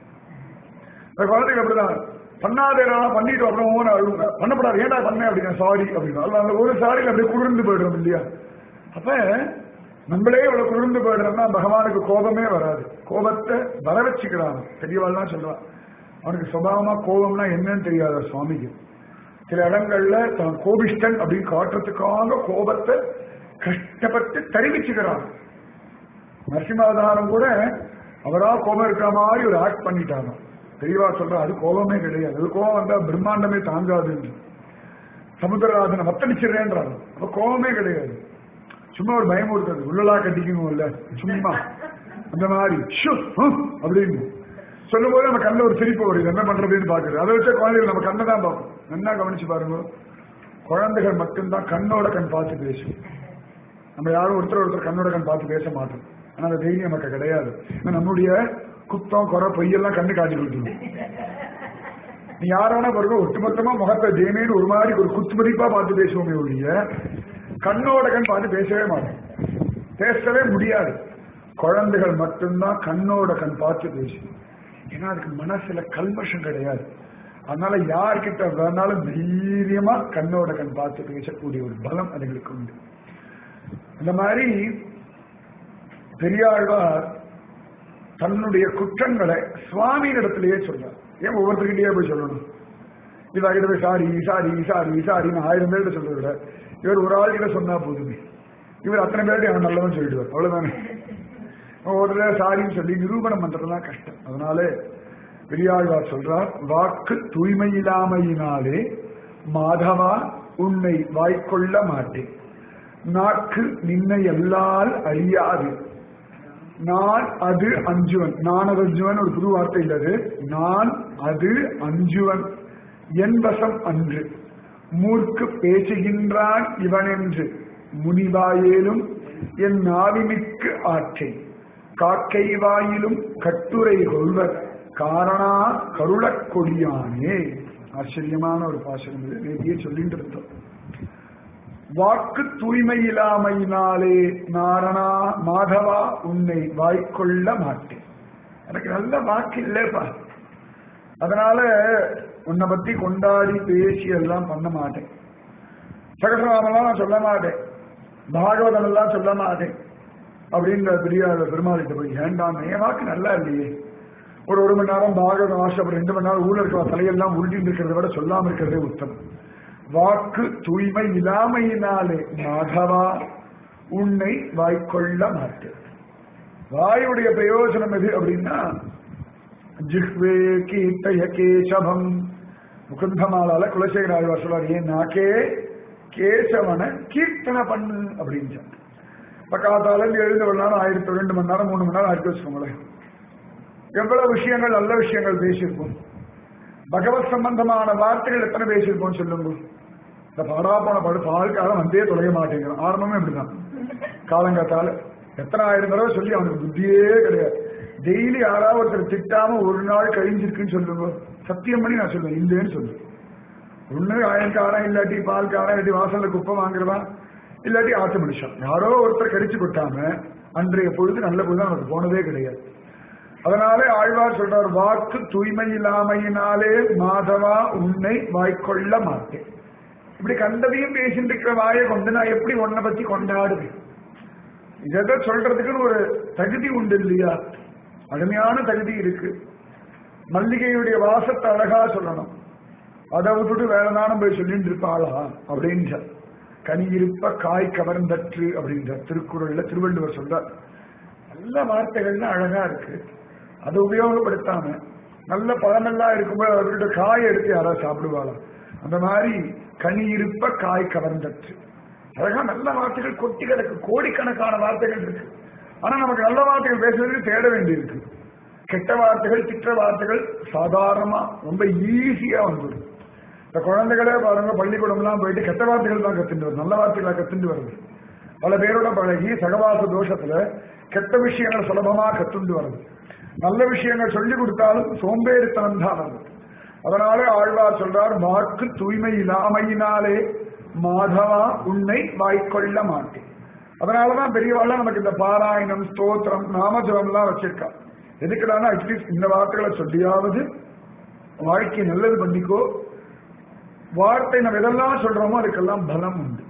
இந்த குழந்தைக்கு அப்படிதான் பண்ணாதேனா பண்ணிட்டு அப்புறம் அழுங்க, பண்ணப்படாது ஏன்டா பண்ணேன் அப்படின்னா சாரி அப்படின்னா அந்த ஒரு சாரியில் அப்படியே குளிர்ந்து போயிடுறோம் இல்லையா. அப்ப நம்மளே இவ்வளவு குளிர்ந்து போயிடுறோம்னா பகவானுக்கு கோபமே வராது. கோபத்தை வர வச்சுக்கிறான். பெரியவாள்லாம் சொல்றான், அவனுக்கு சுபாவமா கோபம்னா என்னன்னு தெரியாத சுவாமிக்கு. சில இடங்கள்ல தான் கோபிஷ்டன் அப்படின்னு காட்டுறதுக்காக கோபத்தை கஷ்டப்பட்டு தெரிவிச்சுக்கிறான். நரசிம்மாவதாரம் கூட அவரா கோபம் இருக்கிற மாதிரி ஒரு ஆக்ட் பண்ணிட்டாங்க. தெளிவா சொல்ற அது கோபமே கிடையாது. அது கோபம் வந்தா பிரம்மாண்டமே தாங்காது. சமுத்திரராஜனை வத்தடிச்சிடுறேன்றாங்க. அப்ப கோபமே கிடையாது, சும்மா ஒரு பயம் கொடுத்தது. உள்ளலா கட்டிக்கணும் இல்ல, சும்மா அந்த மாதிரி அப்படின்னு சொல்லும் போது நம்ம கண்ணில் ஒரு சிரிப்பு வருது. என்ன பண்றதுன்னு பாக்குறது. அதை வச்ச குழந்தைகள் நம்ம கண்ணை தான் பார்ப்போம். என்ன கவனிச்சு பாருங்க, குழந்தைகள் மட்டும்தான் கண்ணோட கண் பார்த்து பேசும். நம்ம யாரும் ஒருத்தர் கண்ணோட கண் பார்த்து பேச மாட்டோம். ஆனா அந்த தைரியம் நமக்கு கிடையாது. நம்முடைய குத்தம் குறை பொய்யெல்லாம் கண்ணு காட்டி கொடுத்துருவோம். நீ யாரானா பாருங்க, ஒட்டுமொத்தமா முகத்தை தேமேன்னு ஒரு மாதிரி ஒரு குத்து மதிப்பா பார்த்து பேசுவோமே ஒழிய கண்ணோட கண் பார்த்து பேசவே மாட்டோம், பேசவே முடியாது. குழந்தைகள் மட்டும்தான் கண்ணோட கண் பார்த்து பேசும். ஏன்னா அதுக்கு மனசுல கல்மஷம் கிடையாது. அதனால யார்கிட்ட வேணாலும் தைரியமா கண்ணோட கண் பார்த்து பேசக்கூடிய ஒரு பலம் அதுங்களுக்கு உண்டு. அந்த மாதிரி பெரியாழ்வார் தன்னுடைய குற்றங்களை சுவாமியின் இடத்திலேயே சொல்றார். ஏன் ஒவ்வொருத்தருக்கிட்டே போய் சொல்லணும்? இவர்கிட்ட போய் சாரி சாரி சாரி சாரின்னு 1000 பேர்கிட்ட சொல்றத விட இவர் ஒரு ஆள்கிட்ட சொன்னா போதுமே. இவர் அத்தனை பேர்கிட்ட அவன் நல்லவன் சொல்லிடுவார், அவ்வளவுதானே. ஒரு சாரின்னு சொல்லி நிரூபணம் பண்றதுலாம் கஷ்டம். அதனால பெரியாழ்வார் சொல்றார், வாக்கு தூய்மையில்லாமையினாலே மாதவா உன்னை வாய்க்கொள்ள மாட்டேன், நாக்கு நின்னை எல்லால் அறியாது, நான் அது அஞ்சுவன். நான் அது அஞ்சுவன் ஒரு புது வார்த்தை இல்லது. நான் அது அஞ்சுவன் என் வசம் அன்று, மூர்க்கு பேசுகின்றான் இவன் என்று முனிவாயேலும் என் நாவிமிக்கு ஆற்றை, காக்கை வாயிலும் கட்டுரை கொள்வர் காரணா கருளக் கொடியானே. ஆச்சரியமான ஒரு பாசனம் இது. நேற்றையே சொல்லிட்டு இருந்தோம். வாக்கு தூய்மையில்லாமையினாலே நாரணா மாதவா உன்னை வாய்க்கொள்ள மாட்டேன். எனக்கு நல்ல வாக்கு இல்லப்பா, அதனால உன்னை பத்தி கொண்டாடி பேசி எல்லாம் பண்ண மாட்டேன். சகசநாமெல்லாம் நான் சொல்ல மாட்டேன், பாகவதம் எல்லாம் சொல்ல மாட்டேன் அப்படின்ற பெரியார் பெருமாளிட்ட போய், ஏண்டாம் என் வாக்கு நல்லா இல்லையே, ஒரு மணி நேரம் பாகவதம் வாசி, அப்புறம் 2 மணி நேரம் ஊழல் இருக்கிற தலையெல்லாம் உருட்டின்னு இருக்கிறத விட சொல்லாம இருக்கிறதே உத்தமம். வாக்கு தூய்மை இல்லாமையினாலே மாதவா உன்னை வாய்க்கொள்ள மாட்டேன். வாயுடைய பிரயோஜனம் எது அப்படின்னா, ஜிஹ்வே கீர்த்தய கேசவம். முகுந்தமாலால குலசேகர ஆழ்வார் சொல்றார், ஏன் நாக்கே கேசவனை கீர்த்தனை பண்ணு அப்படின்னு. இப்ப காத்தால எழுந்து ஒரு நேரம் 2 மணி நேரம் 3 மணி நேரம் ஆயிரத்தி வச்சுக்கோங்களேன். எவ்வளவு விஷயங்கள் நல்ல விஷயங்கள் பேசியிருப்போம். பகவத் சம்பந்தமான வார்த்தைகள் எத்தனை பேசியிருப்போம் சொல்லுங்க. இந்த பாடா போன பால்காலம் வந்தே தொலைய மாட்டேங்கிறோம். ஆரம்பமே இப்படிதான். காலங்காத்தால எத்தனை 1000 தடவை சொல்லி அவனுக்கு புத்தியே கிடையாது. டெய்லி யாராவது ஒருத்தர் திட்டாம ஒரு நாள் கழிஞ்சிருக்குன்னு சொல்லுங்க, சத்தியம் பண்ணி நான் சொல்லுவேன் இல்லைன்னு சொல்லு. ஒண்ணு 1000 காரம், இல்லாட்டி பால் காரம், இல்லாட்டி வாசல்ல குப்பை வாங்குறதான், இல்லாட்டி ஆட்டு மனுஷன் யாரோ ஒருத்தர் கடிச்சு கொட்டாம அன்றைய பொழுது நல்ல பொழுது நமக்கு போனதே கிடையாது. அதனாலே ஆழ்வார் சொல்றார், வாக்கு தூய்மை இல்லாமையினாலே மாதவா உன்னை வாய்க்கொள்ள மாட்டேன். இப்படி கண்டதையும் பேசிட்டு இருக்கிற வாயை கொண்டு நான் எப்படி உன்னை பத்தி கொண்டாடுவேன்? இதை சொல்றதுக்குன்னு ஒரு தகுதி உண்டு இல்லையா? அருமையான தகுதி இருக்கு. மல்லிகையுடைய வாசத்தை அழகா சொல்லணும், அதை விட்டுட்டு வேற நானும் போய் சொல்லிட்டு இருப்பாளா அப்படின்ற. கனி இருப்ப காய் கவர்ந்தற்று அப்படின்ற திருக்குறள்ல திருவள்ளுவர் சொல்றார். நல்ல வார்த்தைகள்லாம் அழகா இருக்கு, அதை உபயோகப்படுத்தாம நல்ல பழமெல்லாம் இருக்கும்போது அவர்கிட்ட காய் எடுத்து யாராவது சாப்பிடுவாளா? அந்த மாதிரி கனி இருப்ப காய் கவர்ந்தற்று. அழகா நல்ல வார்த்தைகள் கொட்டி கிடக்கு, கோடிக்கணக்கான வார்த்தைகள் இருக்கு. ஆனா நமக்கு நல்ல வார்த்தைகள் பேசுறதுக்கு தேட வேண்டி இருக்கு. கெட்ட வார்த்தைகள் திட்ட வார்த்தைகள் சாதாரணமா ரொம்ப ஈஸியா வந்துடும். இந்த குழந்தைகளே பாருங்க, பள்ளிக்கூடம்லாம் போயிட்டு கெட்ட வார்த்தைகள் தான் கத்துட்டு வருது, நல்ல வார்த்தைகளை கத்துட்டு வருது. பல பேரோட பழகி சகவாச தோஷத்துல கெட்ட விஷயங்கள் சுலபமா கத்துண்டு வருது. நல்ல விஷயங்கள் சொல்லி கொடுத்தாலும் சோம்பேறித்தனம் தான் வருது. அதனால ஆழ்வார் சொல்றார், வாக்கு தூய்மை இல்லாமையினாலே மாதவா உன்னை வாய்க்கொள்ள மாட்டேன். அதனாலதான் பெரியவாள் நமக்கு இந்த பாராயணம், ஸ்தோத்திரம், நாமஜபம் எல்லாம் வச்சிருக்கா. எதுக்குடானா அட்லீஸ்ட் இந்த வார்த்தைகளை சொல்லியாவது வாழ்க்கையை நல்லது பண்ணிக்கோ. வார்த்தை நம்ம எதெல்லாம் சொல்றோமோ அதுக்கெல்லாம் பலம் உண்டு.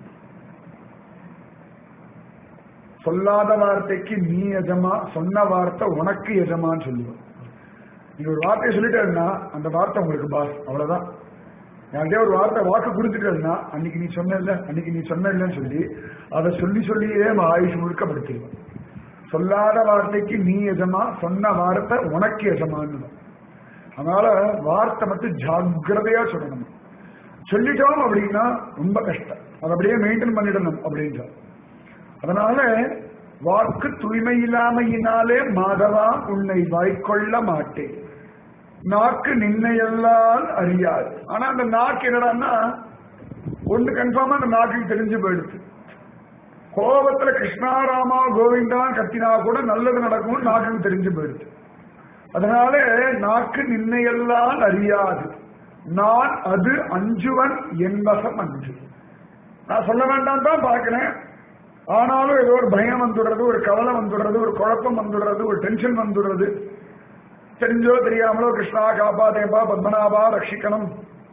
சொல்லாத வார்த்தைக்கு நீ எஜமா, சொன்ன வார்த்தை உனக்கு எஜமான்னு சொல்லுவோம். நீங்க ஒரு வார்த்தையை சொல்லிட்டேன்னா அந்த வார்த்தை உங்களுக்கு பாஸ், அவ்வளவுதான். யார்கிட்டயே ஒரு வார்த்தை வாக்கு கொடுத்துட்டேன்னா அன்னைக்கு நீ சொன்ன, அன்னைக்கு நீ சொன்ன இல்லைன்னு சொல்லி அதை சொல்லி சொல்லியே ஆயுஷ் முழுக்கப்படுத்திடுவோம். சொல்லாத வார்த்தைக்கு நீ எஜமா, சொன்ன வார்த்தை உனக்கு எஜமான்னு. அதனால வார்த்தை மட்டும் ஜாக்கிரதையா சொல்லணும். சொல்லிட்டோம் அப்படின்னா ரொம்ப கஷ்டம், அதை அப்படியே மெயின்டைன் பண்ணிடணும் அப்படின்ற. அதனால வாக்கு தூய்மை இல்லாமையினாலே மாதவா உன்னை வாய்க்கொள்ள மாட்டேன், நாக்கு நின்னையெல்லாம் அறியாது. ஆனா அந்த நாக்கு என்னடான்னா ஒண்ணு கன்ஃபார்மா அந்த நாக்குக்கு தெரிஞ்சு போயிடுது. கோபத்துல கிருஷ்ணாராமா கோவிந்தான் கத்தினா கூட நல்லது நடக்கும் நாக்குக்கு தெரிஞ்சு போயிடுது. அதனால நாக்கு நின்னையெல்லாம் அறியாது, நான் அது அஞ்சுவன் என்பசம் அன்று. நான் சொல்ல வேண்டாம் தான் பார்க்கிறேன், ஆனாலும் ஏதோ ஒரு பயம் வந்துடுறது, ஒரு கவலை வந்துடுறது, ஒரு குழப்பம் வந்துடுறது, ஒரு டென்ஷன் வந்துடுறது. தெரிஞ்சோ தெரியாமலோ கிருஷ்ணா காப்பாதேப்பா, பத்மநாபா ரட்சிக்கணும்,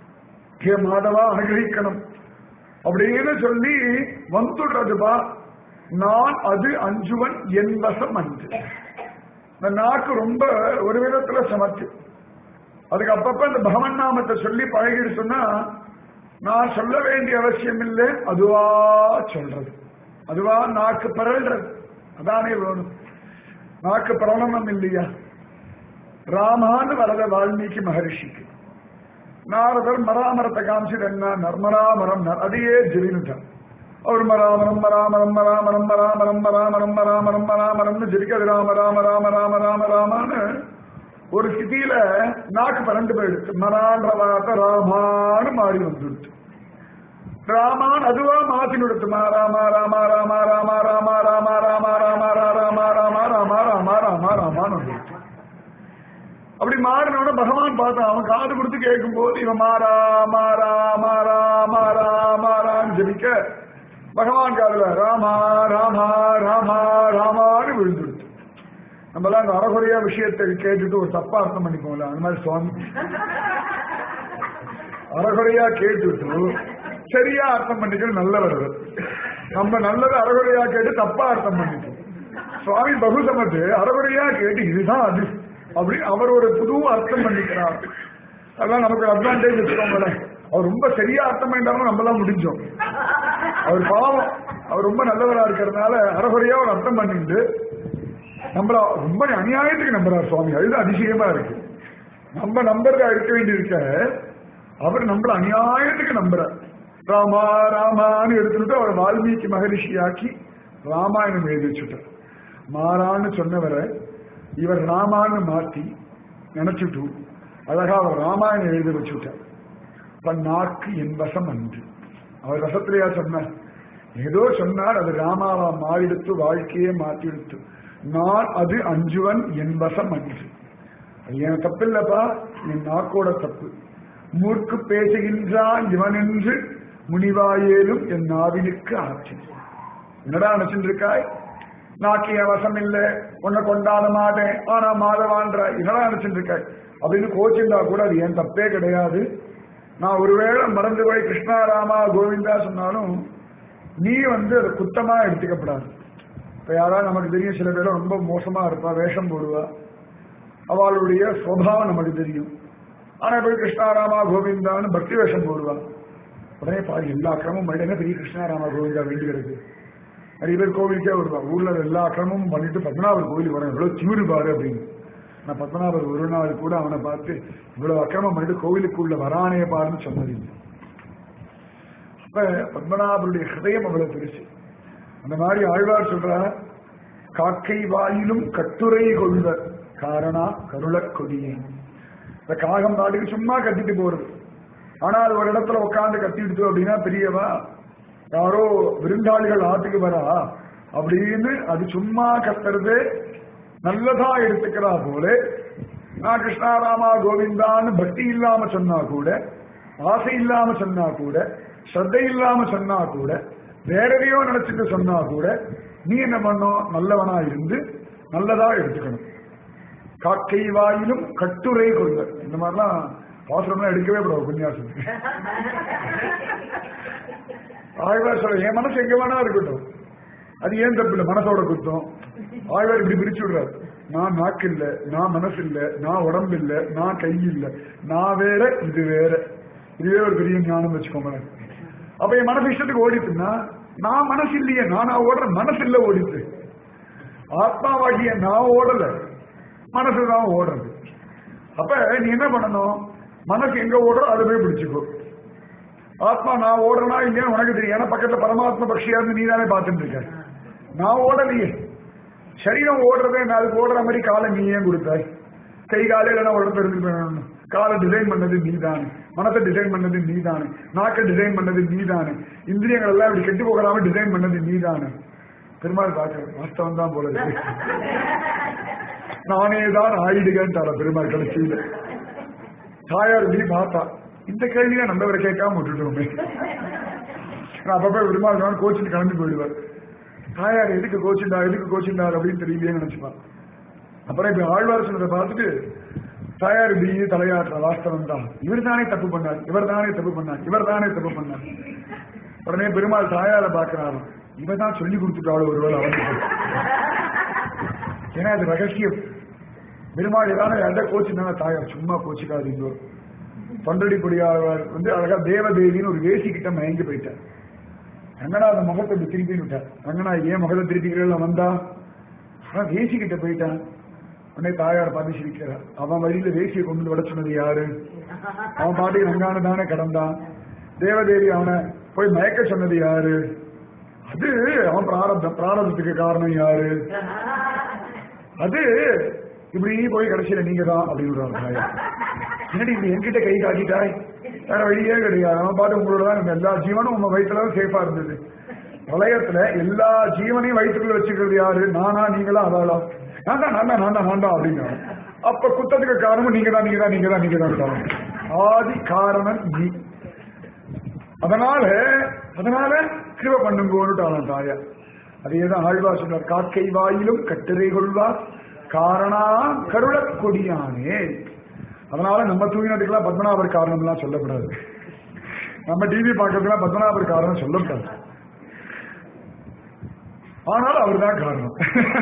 ஹே மாதவா அனுகிரகிக்கணும் அப்படின்னு சொல்லி வந்துடுறதுப்பா. நான் அது அஞ்சுவன் என்பசம் அன்று. இந்த நாக்கு ரொம்ப ஒரு விதத்துல சமத்து. அதுக்கு அப்பப்ப இந்த பகவன் நாமத்தை சொல்லி பழகிடுச்சுன்னா நான் சொல்ல வேண்டிய அவசியம் இல்லை, அதுவா சொல்றது, அதுவா நாக்கு பரல்றது. அதானே வேணும். நாக்கு பரவணம் இல்லையா? ராமான்னு வரத வால்மீகி மகரிஷிக்கு நாரதர் மராமரத்தை காமிச்சிட்டு என்ன நர்மராமரம், அதையே ஜெரினுட்டார். அவர் மராமரம் மராமரம் மராமரம் மராமரம் மராமரம் மராமரம் மராமரம்னு ஜெரிக்க ராம ராம ராம ராம ராம ராமான்னு ஒரு ஸ்திதியில நாக்கு பரண்டு போயிடுச்சு. மரான்ற வார்த்தை ராமான்னு மாறி வந்துடுச்சு. ராமான் அதுவா மாத்தி கொடுத்து ராமா ராமா ராமா ராமா ராமா ராமா ராமா ராமா ராமா ராமா ராமா ராமா ராமா ராமான்னு வந்துடுச்சு. அப்படி மாறினோட பகவான் பார்த்தா அவன் காது கொடுத்து கேட்கும் போது இவன் மாறா மாறா மாறா மாறா மாறான்னு ஜபிக்க பகவான் காதுல ராமா ராமா ராமா ராமான்னு விழுந்துடுச்சு. நம்மளாம் அந்த அறகுறையா விஷயத்தை கேட்டுட்டு ஒரு தப்பா அர்த்தம் பண்ணிப்போம்ல, அந்த மாதிரி சுவாமி அறகுறையா கேட்டுட்டு சரியா அர்த்தம் பண்ணிக்கிறது நல்லவர். நம்ம நல்லது அறகுறையா கேட்டு தப்பா அர்த்தம் பண்ணிட்டோம். சுவாமி பகுசமத்து அறகுறையா கேட்டு இதுதான் அது அப்படி அவர் ஒரு புது அர்த்தம் பண்ணிக்கிறார். அதெல்லாம் நமக்கு ஒரு அட்வான்டேஜ் வச்சுக்கோங்களேன். அவர் ரொம்ப சரியா அர்த்தம் பண்ணிட்டாலும் நம்மளாம் முடிஞ்சோம். அவர் பாவம், அவர் ரொம்ப நல்லவரா இருக்கிறதுனால அறகுறையா ஒரு அர்த்தம் பண்ணிட்டு நம்மள ரொம்ப அநியாயத்துக்கு நம்புறார் சுவாமி. அதுதான் அதிசயமா இருக்கு. நம்ம நம்புறத அழிக்க வேண்டியிருக்க அவர் நம்மள அநியாயத்துக்கு நம்புறார். ராமா ராமான்னு எடுத்துட்டு அவர் வால்மீகி மகரிஷியாக்கி ராமாயணம் எழுதி வச்சுட்டார். மாறான்னு சொன்னவரை இவர் ராமான்னு மாத்தி நினைச்சுட்டு அழகா அவர் ராமாயணம் எழுதி வச்சுட்டார். நாக்கு என் வசம் அன்று. அவர் வசத்திலேயா சொன்னார்? ஏதோ சொன்னார், அது ராமாவா மாறிடுத்து, வாழ்க்கையே மாற்றிடுத்து. நான் அது அஞ்சுவன் என் வசம் அன்று. என் தப்பு இல்லப்பா, என் நாக்கோட தப்பு. மூர்க்கு பேசுகின்றான் இவன் என்று முனிவாயேலும் என் நாவினுக்கு ஆட்சி. என்னடா நினைச்சுட்டு இருக்காய்? நாக்கு என் வசம் இல்லை, உன்னை கொண்டாட மாட்டேன், ஆனா மாதவான்ற என்னடா நினைச்சுட்டு இருக்காய் அப்படின்னு கோச்சிருந்தா கூட அது என் தப்பே கிடையாது. நான் ஒருவேளை மறந்து போய் கிருஷ்ணாராமா கோவிந்தா சொன்னாலும் நீ அதை குத்தமா எடுத்துக்கப்படாது. இப்ப யாராவது நமக்கு தெரியும், சில பேரும் ரொம்ப மோசமா இருப்பா, வேஷம் போடுவா, அவளுடைய சுவாவம் நமக்கு தெரியும். ஆனா போய் கிருஷ்ணாராமா கோவிந்தான்னு பக்தி வேஷம் போடுவா. உடனே பாரு எல்லா அக்கிரமும் பண்ணிட்டு பெரிய கிருஷ்ணாராமா கோவிந்தா வேண்டி கிடக்கு. நிறைய பேர் கோவிலுக்கே வருவா, ஊர்ல எல்லா அக்கிரமும் பண்ணிட்டு பத்மநாபர் கோவிலுக்கு வரேன், எவ்வளவு திமிரு பாரு அப்படின்னு. நான் பத்மநாபர் ஒரு நாள் கூட அவனை பார்த்து இவ்வளவு அக்கிரமம் பண்ணிட்டு கோவிலுக்குள்ள வரானே பாருன்னு சொன்னது. அப்ப பத்மநாபருடைய ஹிருதயம் அவ்வளவு பெருசு. அந்த மாதிரி ஆழ்வார் சொல்ற, காக்கை வாயிலும் கட்டுரை கொள்வர் காரணா கருள கொடியே. இந்த காகம் நாட்டுக்கு சும்மா கத்திட்டு போறது, ஆனா அது ஒரு இடத்துல உட்காந்து கத்திடுச்சு அப்படின்னா பெரியவா யாரோ விருந்தாளிகள் ஆத்துக்கு வரா அப்படின்னு அது சும்மா கத்துறது நல்லதா எடுத்துக்கிறா போல நான் கிருஷ்ணாராமா கோவிந்தான்னு பக்தி இல்லாம சொன்னா கூட, ஆசை இல்லாம சொன்னா கூட, ஸ்ரத்தை இல்லாம சொன்னா கூட, வேற எதையோ நினைச்சிட்டு சொன்னா கூட நீ என்ன பண்ணும், நல்லவனா இருந்து நல்லதா எடுத்துக்கணும். காக்கை வாயிலும் கட்டுரை கொள்ள, இந்த மாதிரிலாம் பாசுரம்லாம் எடுக்கவே கூடாது உபன்யாசத்துக்கு. ஆழ்வார் சொல்ல என் மனசு எங்க வேணா இருக்கட்டும், அது ஏன் தப்பு இல்லை, மனசோட குத்தம். ஆழ்வார் இப்படி பிரிச்சு விடுறாரு, நான் நாக்கு இல்ல, நான் மனசு இல்ல, நான் உடம்பு இல்ல, நான் கை இல்ல, நான் வேற இது வேற. இதுவே ஒரு பெரிய ஞானம் வச்சுக்கோங்களேன். அப்ப என் மனசு இஷ்டத்துக்கு ஓடிட்டுன்னா நான் மனசு இல்லையே, நானா ஓடுற, மனசு இல்ல ஓடிட்டு. ஆத்மாவாகிய நான் ஓடல, மனசுதான் ஓடுறது. அப்ப நீ என்ன பண்ணணும், மனசு எங்க ஓடுறோ அதை போய் பிடிச்சுக்கோ. ஆத்மா நான் ஓடுறேன்னா இல்லையா உனக்கு தெரியும், ஏன்னா பக்கத்துல பரமாத்மா பக்ஷியா இருந்து நீ தானே பார்த்துட்டு இருக்க. நான் ஓடலையே, சரீரம் ஓடுறதே, நான் அதுக்கு ஓடுற மாதிரி காலை நீ ஏன் கொடுத்தாய்? கை காலையில நான் உடம்பு இருந்து காலை டிசைன் பண்ணது நீ தானே, மனத்தை டிசைன் பண்ணது நீ தானே, நாக்கை டிசைன் பண்ணது நீ தானே, இந்திரியங்கள் எல்லாம் இப்படி கெட்டு போகாம டிசைன் பண்ணது நீ தானே. பெருமாள் பார்க்க வாஸ்தவம் தான் போல இருக்கு. நானே தான் ஆயிடுகன்ட்டார பெருமாள் கடைசியில. தாயார் இப்படி பார்த்தா, இந்த கேள்வியை நல்லவரை கேட்காம விட்டுட்டோமே. அப்பப்ப பெருமாள் கோச்சிட்டு கிளம்பி போயிடுவார். தாயார் எதுக்கு கோச்சிண்டார் அப்படின்னு தெரியலையே நினைச்சுப்பான். அப்புறம் இப்ப ஆழ்வார் சொன்னதை பார்த்துட்டு தாயார் இப்படி தலையாற்ற வாஸ்தவம் தான், இவர் தானே தப்பு பண்ணார், இவர் தானே தப்பு பண்ணார், இவர் தானே தப்பு பண்ணார். உடனே பெருமாள் தாயார பாக்குறாரு, இவன் தான் சொல்லி கொடுத்துட்டாள் ஒருவேளை அவனுக்கு. ஏன்னா அது ரகசியம். பெருமாள் ஏதாவது எந்த கோச்சுனா தாயார் சும்மா கோச்சுக்காதீங்க. தொண்டடி பொடியாளர் அழகா தேவதேவின்னு ஒரு வேசி கிட்ட மயங்கி போயிட்டார். ரங்கநாத முகத்தை திருப்பி விட்டார். ரங்கனா ஏன் முகத்தை திருப்பிக்கிறேன் வந்தா, ஆனா வேசி கிட்ட போயிட்டான். உடனே தாயார் பார்த்து சிரிக்கிறார். அவன் வழியில வேசியை கொண்டு விட சொன்னது யாரு? அவன் பாட்டி ரங்கான தானே கடந்தான். தேவதேவி அவனை போய் மயக்க சொன்னது யாரு? அது அவன் பிராரதத்துக்கு காரணம் யாரு? அது இப்படி போய் கடைசியில நீங்க தான் அப்படின்னு தாயார். என்னடி இப்படி என்கிட்ட கை காட்டிட்டாய், வேற வழியே கிடையாது. அவன் பாட்டு உங்களோட தான் எல்லா ஜீவனும் உங்க வயிற்றுல சேஃபா இருந்தது. பிரளயத்துல எல்லா ஜீவனையும் வயிற்றுக்குள்ள வச்சுக்கிறது யாரு? நானா நீங்களா அதாளா? நான் தான் அப்படிங்க. அப்ப குத்தத்துக்கு காரணம் நீங்க தான். ஆதி காரணம் நீ. அதனால கிருப பண்ணுங்கோன்னு தாயார். அதேதான் ஆழ்வார் சொன்னார், காக்கை வாயிலும் கட்டுரை கொள்வார் காரணா கருள கொடியானே. அதனால நம்ம தூங்கினதுக்கெல்லாம் பத்மநாபர் காரணம் எல்லாம் சொல்லப்படாது, நம்ம டிவி பார்க்கறதுக்கெல்லாம் பத்மநாபர் காரணம் சொல்லப்படாது. ஆனால் அவர் தான் காரணம்.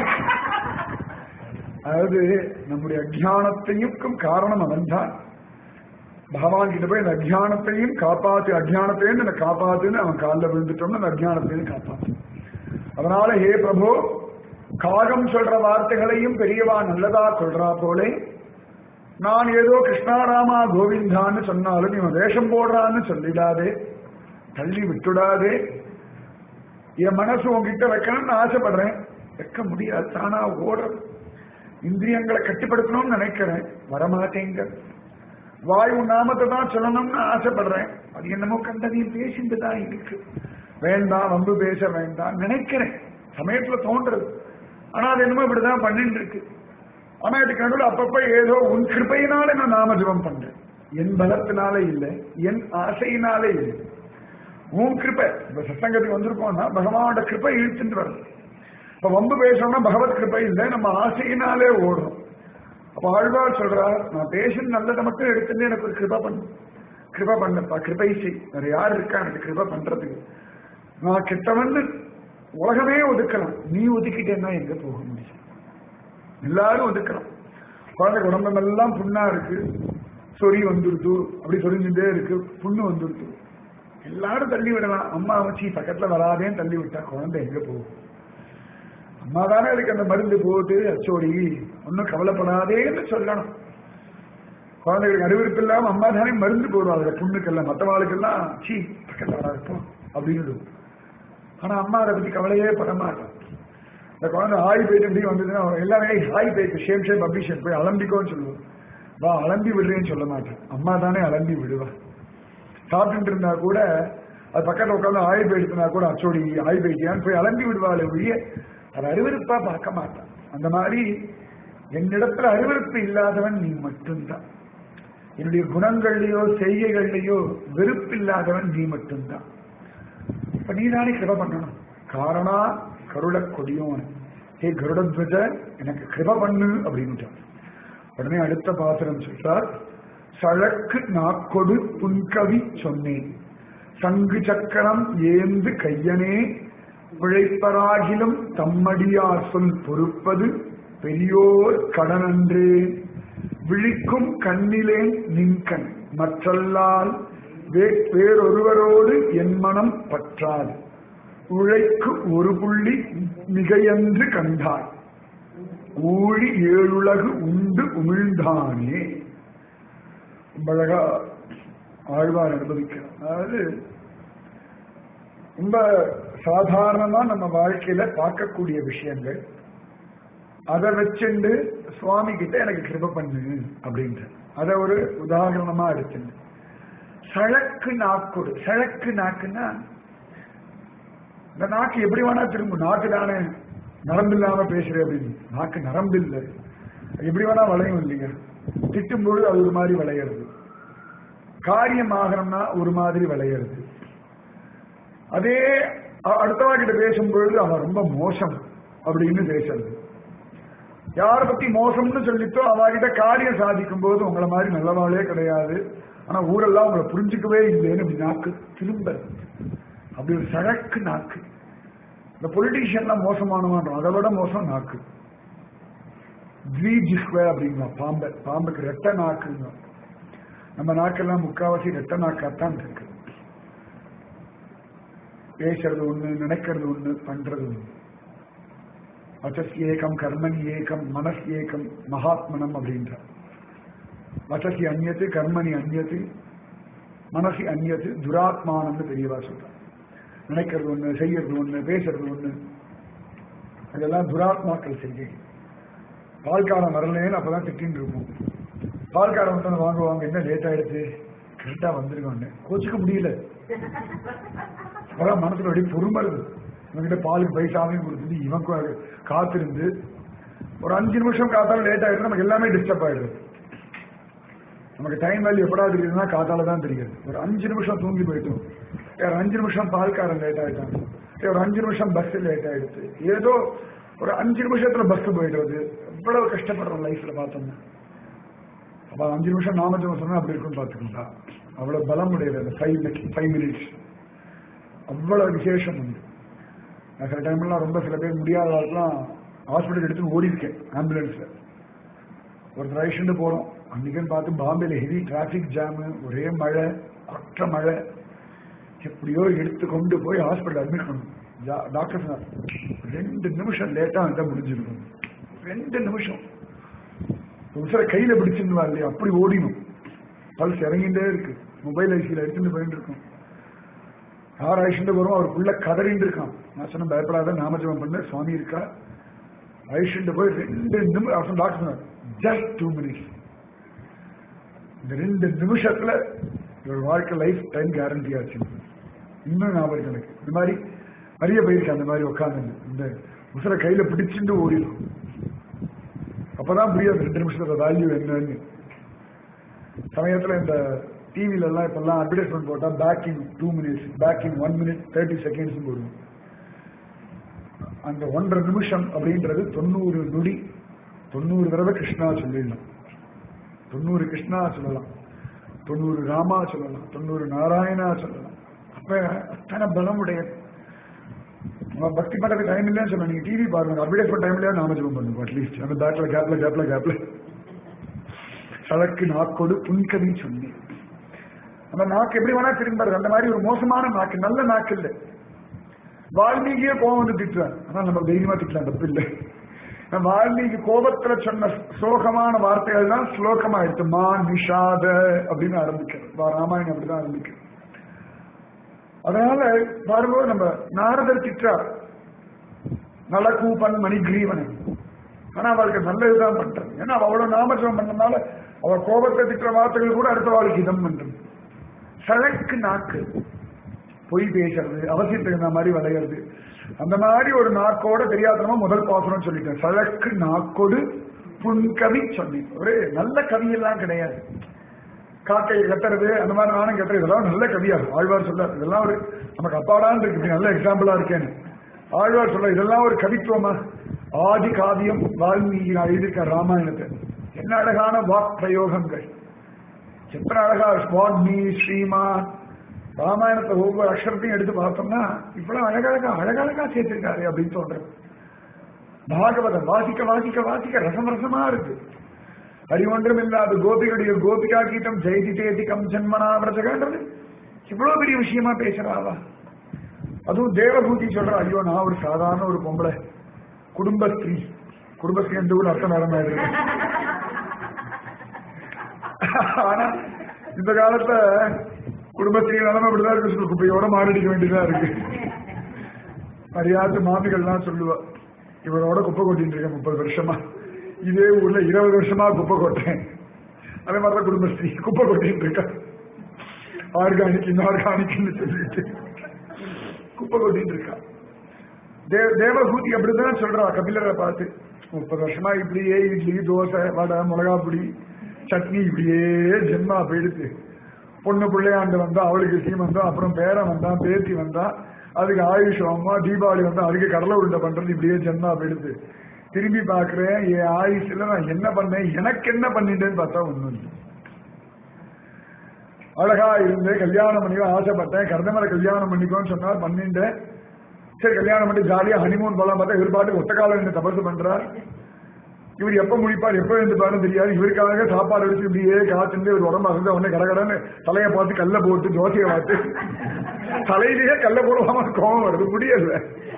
அதாவது நம்முடைய அஜ்ஞானத்தையும் காரணம் அவன் தான். பகவான் கிட்ட போய் இந்த அஜ்ஞானத்தையும் காப்பாத்து, அஜ்ஞானத்தையும் காப்பாத்துன்னு அவன் காலில் விழுந்துட்டோம்னு அந்த அஜ்ஞானத்தையும் காப்பாத்து. அதனால ஹே பிரபு, காகம் சொல்ற வார்த்தைகளையும் பெரியவா நல்லதா சொல்றா போலே, நான் ஏதோ கிருஷ்ணாராமா கோவிந்தான்னு சொன்னாலும் இவன் வேஷம் போடுறான்னு சொல்லிடாதே, தள்ளி விட்டுடாதே. என் மனசு உங்ககிட்ட வைக்கணும்னு ஆசைப்படுறேன், வைக்க முடியாது, தானா ஓடுறது. இந்திரியங்களை கட்டுப்படுத்தணும்னு நினைக்கிறேன், வரமாட்டேங்க. வாயு நாமத்தை தான் சொல்லணும்னு ஆசைப்படுறேன், அது என்னமோ கண்டதையும் பேசிட்டு தான் இருக்கு. வேண்டாம், வம்பு பேச வேண்டாம் நினைக்கிறேன், சமயத்துல தோன்றது. ஆனா அது என்னமோ இப்படிதான் பண்ணிட்டு இருக்கு. ஆனா இதுக்கு நடுவில் அப்பப்ப ஏதோ உன் கிருபையினால நான் நாம ஜபம் பண்றேன். என் பலத்தினால இல்லை, என் ஆசையினாலே இல்லை, உன் கிருப்பை. இப்ப சத்சங்கத்துக்கு வந்திருக்கோம்னா பகவானோட கிருப்பை இழுத்துட்டு வருது. இப்ப வம்பு பேசணும்னா பகவத் கிருப்பை இல்லை, நம்ம ஆசையினாலே ஓடுறோம். அப்ப ஆழ்வார் சொல்றார், நான் பேசுன்னு நல்லதை மட்டும் எடுத்துட்டு எனக்கு ஒரு கிருபா பண்ணப்பா, கிருபை செய். வேற யாரு இருக்கா எனக்கு கிருபா பண்றதுக்கு? நான் கிட்டவன் உலகமே ஒதுக்கலாம், நீ ஒதுக்கிட்டேன்னா எங்க போக முடியும்? எல்லாரும் ஒதுக்கலாம். குழந்தை உடம்பெல்லாம் புண்ணா இருக்கு, சொறி வந்துடுது, அப்படி சொரிஞ்சுட்டே இருக்கு, புண்ணு வந்துடுது, எல்லாரும் தள்ளி விடலாம். அம்மா வச்சு பக்கத்துல வராதேன்னு தள்ளி விட்டா குழந்தை எங்க போகும்? அம்மா தானே அதுக்கு அந்த மருந்து போட்டு அச்சோடி ஒன்னும் கவலைப்படாதேன்னு சொல்லணும். குழந்தைகளுக்கு அறிவிப்பு இல்லாம அம்மா தானே மருந்து போடுவாங்க புண்ணுக்கெல்லாம், மற்றவாளுக்கெல்லாம் சீ பக்கத்துல வராதுப்போம் அப்படின்னு. ஆனா அம்மா அதை பத்தி கவலையே பட மாட்டோம். இந்த குழந்தை ஆய் போயிட்டு எப்படி வந்ததுன்னா எல்லாமே ஹாய் போயிட்டு ஷேம் அபிஷேக் போய் அலம்பிக்கோன்னு சொல்லுவோம். வா அலம்பி விடுறேன்னு சொல்ல மாட்டேன், அம்மா தானே அலம்பி விடுவா. சாப்பிட்டு இருந்தா கூட அது பக்கத்துல உட்காந்து ஆயில் போயிடுச்சுனா கூட அச்சோடி ஆயில் போயிட்டியான்னு போய் அலம்பி விடுவாள் ஒழிய அது அருவருப்பா பார்க்க மாட்டான். அந்த மாதிரி என்னிடத்துல அருவருப்பு இல்லாதவன் நீ மட்டும்தான். என்னுடைய குணங்கள்லயோ செய்கைகள்லயோ வெறுப்பு இல்லாதவன் நீ மட்டும்தான். இப்ப நீதானே கிருப பண்ணணும். காரணா கருட கொடியோன் ஹே கருடத்வஜ எனக்கு கிருப பண்ணு அப்படின்னு. உடனே அடுத்த பாத்திரம் சொல்றார், சழக்கு நாக்கொடு புன்கவி சொன்னேன், சங்கு சக்கரம் ஏந்து கையனே, பிழைப்பராகிலும் தம்மடியார் சொல் பொறுப்பது பெரியோர் கடனன்றே, விழிக்கும் கண்ணிலே நின்கண் மற்றல்லால் வேறொருவரோடு என் மனம் பற்றாது, உழைக்கு ஒரு புள்ளி மிகையன்று கண்டாய், ஊழி ஏழுலகு உண்டு உமிழ்ந்தானே. ரொம்ப அழகா ஆழ்வார் அனுபவிக்கிறார். அதாவது ரொம்ப சாதாரணமா நம்ம வாழ்க்கையில பார்க்கக்கூடிய விஷயங்கள், அதை வச்சுண்டு சுவாமி கிட்ட எனக்கு கிருப பண்ணு அப்படின்ற அத ஒரு உதாரணமா எடுத்துங்க. சழக்கு நாக்கோடு, சழக்கு நாக்குன்னா இந்த நாக்கு எப்படி வேணா திரும்ப, நாக்கு தானே நரம்பு இல்லாம பேசுறேன் அப்படின்னு. நாக்கு நரம்பு இல்லை, எப்படி வேணா வளையும் இல்லைங்க. திட்டும்போது அது ஒரு மாதிரி விளையிறது, காரியம் ஆகணும்னா ஒரு மாதிரி விளையிறது. அதே அடுத்தவா கிட்ட பேசும்பொழுது அவன் ரொம்ப மோசம் அப்படின்னு பேசுறது. யார பத்தி மோசம்னு சொல்லித்தோ அவகிட்ட காரியம் சாதிக்கும் போது உங்களை மாதிரி நல்லவாளே கிடையாது, ஆனா ஊரெல்லாம் உங்களை புரிஞ்சுக்கவே இல்லைன்னு நாக்கு திரும்ப. அப்படி ஒரு சழக்கு நாக்கு. இந்த பொலிட்டீஷியன்லாம் மோசமானவான், அதை விட மோசம் நாக்கு. ஜிஹ்வே அப்படிங்களா பாம்பை, பாம்புக்கு ரெட்ட நாக்குங்க. நம்ம நாக்கெல்லாம் முக்காவாசி ரெட்ட நாக்காத்தான் இருக்கு. பேசுறது ஒண்ணு, நினைக்கிறது ஒண்ணு, பண்றது ஒண்ணு. வச்சஸ் ஏகம் கர்மணி ஏகம் மனஸ் ஏகம் மகாத்மனம் அப்படின்ற. வச்சசி அந்நியத்து கர்மணி அந்நியத்து மனசி அந்நியத்து துராத்மானம்னு பெரியவா சொல்றான். நினைக்கிறது ஒண்ணு, செய்யறது ஒண்ணு, பேசுறது ஒண்ணு, அதெல்லாம் துராத்மாக்கள் செய்ய. பால்காரம் வரலேன்னு அப்பதான் திட்டின்னு இருக்கும். பால்காரம் வந்து வாங்குவாங்க, என்ன லேட் ஆயிடுச்சு, கரெக்டா வந்துருக்கோன்னு கோச்சிக்க முடியல. அப்பதான் மனசுல அப்படியே பொறுமருது. இவங்கிட்ட பாலுக்கு பைசாவையும் கொடுத்துட்டு இவன் காத்திருந்து ஒரு 5 நிமிஷம் காத்தாலும் லேட் ஆயிடுது, நமக்கு எல்லாமே டிஸ்டர்ப் ஆயிடுது. நமக்கு டைம் வேல்யூ எப்படா தெரியுதுன்னா காத்தால தான் தெரியுது. ஒரு 5 நிமிஷம் தூங்கி போயிட்டோம், ஒரு 5 நிமிஷம் பால்காரன் லேட் ஆயிட்டான், ஒரு 5 நிமிஷம் பஸ் லேட் ஆயிடுச்சு, ஏதோ ஒரு 5 நிமிஷத்துல பஸ் போயிடுறது. எவ்வளவு கஷ்டப்படுறோம் லைஃப்ல பார்த்தோம்னா. அப்ப 5 நிமிஷம் நாமஜம் சொன்னா அப்படி இருக்குன்னு பாத்துக்கோங்களா. அவ்வளவு பலம் உடையது அந்த 5 மினிட்ஸ். அவ்வளவு விசேஷம் உண்டு. சில டைம்லாம் ரொம்ப சில பேர் முடியாதவர்கள்லாம் ஹாஸ்பிட்டல் எடுத்து ஓடி இருக்கேன் ஆம்புலன்ஸ்ல. ஒரு ரைஷன் போறோம், அன்னைக்குன்னு பார்த்து பாம்பேல ஹெவி டிராபிக் ஜாமு, ஒரே மழை, கொற்ற மழை. எப்படியோ எடுத்து கொண்டு போய் ஹாஸ்பிட்டல் அட்மிட் பண்ணணும். டாக்டர் சொன்னார் 2 நிமிஷம் லேட்டா வந்தா முடிஞ்சிருக்கும். 2 நிமிஷம் உசர கையில பிடிச்சிருந்தா இல்லையா, அப்படி ஓடிடும். பல்ஸ் இறங்கிட்டே இருக்கு. மொபைல் ஐசியில எடுத்துட்டு போயிட்டு இருக்கோம். யார் ஐஷண்டு வரும், அவருக்குள்ள கதறின்னு இருக்கான். நான் சொன்ன பயப்படாத, நாமஜபம் பண்ண, சுவாமி இருக்கா. ஐஷண்டு போய் 2 நிமிஷம் டாக்டர் சொன்னார் ஜஸ்ட் 2 மினிட்ஸ். இந்த 2 நிமிஷத்துல இவர் வாழ்க்கை லைஃப் டைம் கேரண்டி ஆச்சு. இன்னும் ஞாபகம் எனக்கு இந்த மாதிரி நிறைய பேருக்கு அந்த மாதிரி உட்காந்து இந்த உசர கையில பிடிச்சிட்டு ஓடிடும். அப்பதான் புரியாது 2 நிமிஷத்தோட வேல்யூ என்னன்னு. சமயத்துல இந்த டிவில எல்லாம் இப்பெல்லாம் அட்வர்டைஸ்மெண்ட் போட்டா baking 2 minutes, baking 1 minute 30 seconds போடுவோம். அந்த 1.5 நிமிஷம் அப்படின்றது 90 நொடி. 90 தடவை கிருஷ்ணா சொல்லிடலாம், 90 கிருஷ்ணா சொல்லலாம், 90 ராமா சொல்லலாம், 90 நாராயணா சொல்லலாம். அப்ப அத்தனை பலம் உடைய பக்தி பண்றதுக்கு டைம் இல்லைன்னு சொல்ல. நீங்க டிவி பாருங்க, அட்வர்டைஸ்மெண்ட் டைம்லயே நாமஜபம் பண்ணுங்க. அட்லீஸ்ட் அந்த பேக்ல கேப்ல சழக்கு நாக்கோடு புன்கவின்னு சொன்னேன். அந்த நாக்கு எப்படி வேணா திரும்பாரு. அந்த மாதிரி ஒரு மோசமான நாக்கு, நல்ல நாக்கு இல்லை. வால்மீகியே கோபம் வந்து திட்டுறார், ஆனா நம்ம தைரியமா திட்டலாம், தப்பு இல்லை. வால்மீகி கோபத்துல சொன்ன சோகமான வார்த்தைகள் தான் ஸ்லோகமா எடுத்து மா நிஷாத அப்படின்னு ஆரம்பிக்கிறோம். ராமாயணம் அப்படிதான் ஆரம்பிக்கிறோம். அதனால பாருங்க, நம்ம நாரதர் திட்டார் நலகூபன் மணிகிரீவனை, ஆனா அவளுக்கு நல்லதுதான் பண்றது. ஏன்னா அவ அவ்வளவு நாமஜபம் பண்ணனால அவ கோபத்தை திட்டுற வார்த்தைகள் கூட அடுத்த வாழ்க்கை இதம் பண்றது. சழக்கு நாக்கு, பொய் பேசுறது, அவசியத்துக்கு தகுந்த மாதிரி விளையிறது, அந்த மாதிரி ஒரு நாக்கோட தெரியாதனமா முதல் பாசனம் சொல்லிட்டேன். சழக்கு நாக்கோடு புன்கவி சொன்னேன். ஒரு நல்ல கவியெல்லாம் கிடையாது. காக்கை கத்துறது அந்த மாதிரி நானும் கத்துறது இதெல்லாம் நல்ல கவியா ஆழ்வார் சொல்ல. இதெல்லாம் ஒரு நமக்கு அப்பாடான்னு இருக்கு, இப்படி நல்ல எக்ஸாம்பிளா இருக்கேன்னு ஆழ்வார் சொல்ல. இதெல்லாம் ஒரு கவித்துவமா? ஆதி காவியம் வால்மீகி எழுதியிருக்க ராமாயணத்தை. என்ன அழகான வாக் பிரயோகங்கள், எத்தனை அழகா ஸ்வாமி ஸ்ரீமான். ராமாயணத்தை ஒவ்வொரு அக்ஷரத்தையும் எடுத்து பார்த்தோம்னா இவ்வளவு அழகழகா சேர்த்திருக்காரு அப்படின்னு சொல்றது. பாகவதம் வாசிக்க வாசிக்க வாசிக்க ரசம் ரசமா இருக்கு. அறிவொன்றும் இல்லாத கோபிகளுடைய கோபிகா கீதம் ஜெயதி தேதிகம் ஜன்மனா விரஜகன்றது இவ்வளவு பெரிய விஷயமா பேசுறாவா? அதுவும் தேவபூதி சொல்ற, ஐயோ நான் ஒரு சாதாரண ஒரு பொம்பளை குடும்பஸ்திரீ. குடும்பஸ்திரீ எந்த ஒரு அர்த்தம் நேரமா இருக்கு. ஆனா இந்த காலத்துல குடும்பஸ்திரீ நிலைமை அப்படிதான் இருக்கு. சொல்லு, குப்பையோட மாறிடிக்க வேண்டியதா இருக்கு. அறியாத மாமிகள்லாம் சொல்லுவா, இவரோட குப்பை கொட்டிட்டு இருக்கேன் 30 வருஷமா, இதே ஊர்ல 20 வருஷமா குப்பை கொட்டேன். அதே மாதிரிதான் குடும்பஸ்திரீ குப்பை கொட்டிட்டு இருக்கா. ஆர்கானிக் இன்ஆர்கானிக்னு சொல்லிட்டு குப்பை கொட்டிட்டு இருக்கா. தேவபூதி அப்படிதான் சொல்றா கபிலரை பார்த்து. 30 வருஷமா இப்படியே இட்லி தோசை வடை மிளகா பொடி சட்னி இப்படியே ஜென்மா போயிடுத்து. பொண்ணு பிள்ளையாண்டு வந்தா அவளுக்கு சீமந்தம், அப்புறம் பேரன் வந்தா பேத்தி வந்தா அதுக்கு ஆயுஷ் அம்மா, தீபாவளி வந்தா அதுக்கு கடலை உருண்டை பண்றது, இப்படியே ஜென்மா போயிடுது. திரும்பி பாக்குறேன் என் ஆயுஷ்ல நான் என்ன பண்ணேன், எனக்கு என்ன பண்ணிட்டேன்னு பார்த்தா ஒண்ணும் இல்லை. அழகா இருந்து கல்யாணம் பண்ணிக்க ஆசைப்பட்டேன், கர்தமரை கல்யாணம் பண்ணிக்கோன்னு சொன்னார், பண்ணிட்டேன். சரி கல்யாணம் பண்ணி ஜாலியா ஹனிமூன் போலாம் பார்த்தா இவர் பாட்டு ஒத்த காலம் என்ன தபசு பண்றார். இவர் எப்ப முடிப்பார் எப்ப எழுந்துப்பாருன்னு தெரியாது. இவருக்காக சாப்பாடு வச்சு இப்படியே காத்துட்டு இவர் உடம்பு அசந்த உடனே கடகடன்னு தலையை பார்த்து கல்ல போட்டு தோசையை பார்த்து தலையிலேயே கல்ல போடுவாம கோபம் வருது, முடியல.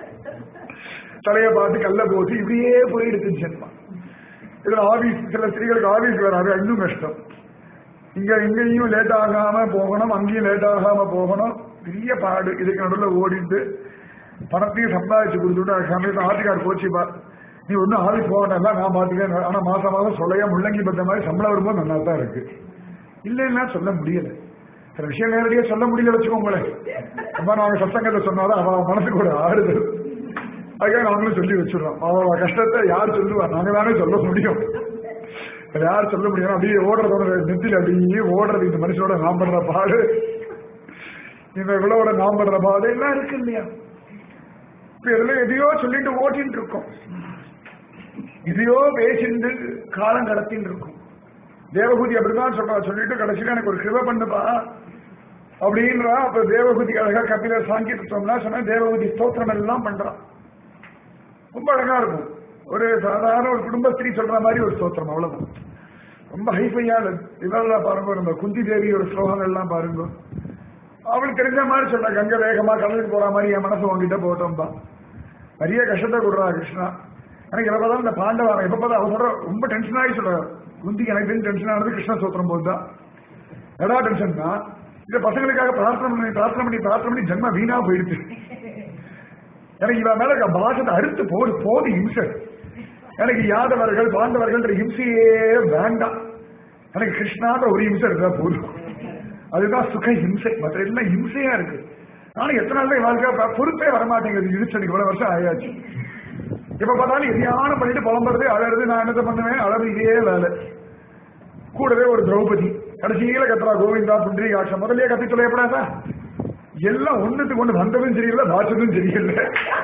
தலையை பார்த்து கல்ல போட்டு இப்படியே போயிடுச்சு ஜென்மா. இதுல ஆபீஸ், சில ஸ்திரீகளுக்கு ஆபீஸ் வராது, இன்னும் கஷ்டம். இங்கேயும் லேட் ஆகாம போகணும், அங்கேயும் லேட் ஆகாம போகணும், பெரிய பாடு. இதுக்கு நடுவில் ஓடிட்டு பணத்தையும் சம்பாதிச்சு கொடுத்துட்டு அது சமயத்தை ஆட்டுக்கார் போச்சுப்பா, நீ ஒன்னும் ஆவி போகணும் நான் பாத்துக்கேன். ஆனா மாசம் மாதம் சொல்லையா முள்ளங்கி பத்த மாதிரி சம்பளம் வரும்போது நல்லா தான் இருக்கு. இல்லைன்னா சொல்ல முடியல. சில விஷயம் நேரடியா சொல்ல முடியல வச்சுக்கோங்களேன். அப்ப நாங்க சத்தங்கத்தை சொன்னாலும் அவ மனசுக்கு ஒரு ஆறுதல். அதுக்காக நாங்களும் சொல்லி வச்சிடறோம். அவளோட கஷ்டத்தை யார் சொல்லுவா, நாங்க தானே சொல்ல முடியும். யார் சொல்ல முடியும்? அப்படியே ஓடுறதோட நெத்தில அப்படியே ஓடுறது, இந்த மனுஷனோட நாம் படுற பாடு, இந்த விழாவோட நாம் படுற பாடு எல்லாம் இருக்கு இல்லையா? இப்ப இதெல்லாம் எதையோ சொல்லிட்டு ஓட்டின்னு இருக்கோம், இதையோ பேசிட்டு காலம் கடத்தின்னு இருக்கும். தேவபூதி அப்படிதான் சொல்றா. சொல்லிட்டு கடைசியில எனக்கு ஒரு கிருபை பண்ணுப்பா அப்படின்றா. அப்ப தேவபூதி அழகா கபிலர் சாங்கிட்டோம்னா சொன்னா தேவபூதி ஸ்தோத்திரம் எல்லாம் பண்றான். ரொம்ப அழகா இருக்கும். ஒரு சாதாரண ஒரு குடும்பஸ்திரீ சொல்ற மாதிரி ஒரு ஸ்தோத்திரம், அவ்வளவுதான். ரொம்ப ஹைஃபையா இதெல்லாம் பாருங்க. நம்ம குந்தி தேவியோட ஸ்லோகங்கள்லாம் பாருங்க. அவளுக்கு தெரிஞ்ச மாதிரி சொல்ற, கங்கை வேகமா கடலுக்கு போற மாதிரி என் மனசு உங்ககிட்ட போட்டோம்பா. நிறைய கஷ்டத்தை கொடுறா கிருஷ்ணா. எனக்கு எப்பதான் இந்த பாண்டவா எப்ப பார்த்தா அவன் சொல்ற ரொம்ப டென்ஷன் ஆகி சொல்ற. குந்திக்கு எனக்கு தெரிஞ்சு டென்ஷன் ஆனது கிருஷ்ண சோத்திரம் போதுதான். எடா டென்ஷன் தான். இந்த பசங்களுக்காக பிரார்த்தனை பண்ணி ஜென்ம வீணா போயிடுச்சு. எனக்கு இவன் மேல பாசத்தை அறுத்து போது இம்சை. எனக்கு யாதவர்கள் பாண்டவர்கள் ஹிம்சையே வேண்டாம். எனக்கு கிருஷ்ணான்ற ஒரு இம்சை இருந்தா போதும். அதுதான் சுக ஹிம்சை. மற்ற எல்லாம் ஹிம்சையா இருக்கு. நானும் எத்தனை நாள் வாழ்க்கை பொறுப்பே வரமாட்டேங்குது. இழுச்சனுக்கு இவ்வளவு வருஷம் ஆயாச்சு. இப்ப பார்த்தாலும் எதையான பண்ணிட்டு புலம்புறது அழறது. நான் என்ன பண்ணுவேன், அழகு இதே வேலை. கூடவே ஒரு திரௌபதி கடைசியில கத்துறா கோவிந்தா புண்டரீகாட்சம். முதலே கத்தி தொலைப்படாதா? எல்லாம் ஒண்ணுத்துக்கு ஒண்ணு வந்ததும் தெரியல, பாச்சதும் தெரியல.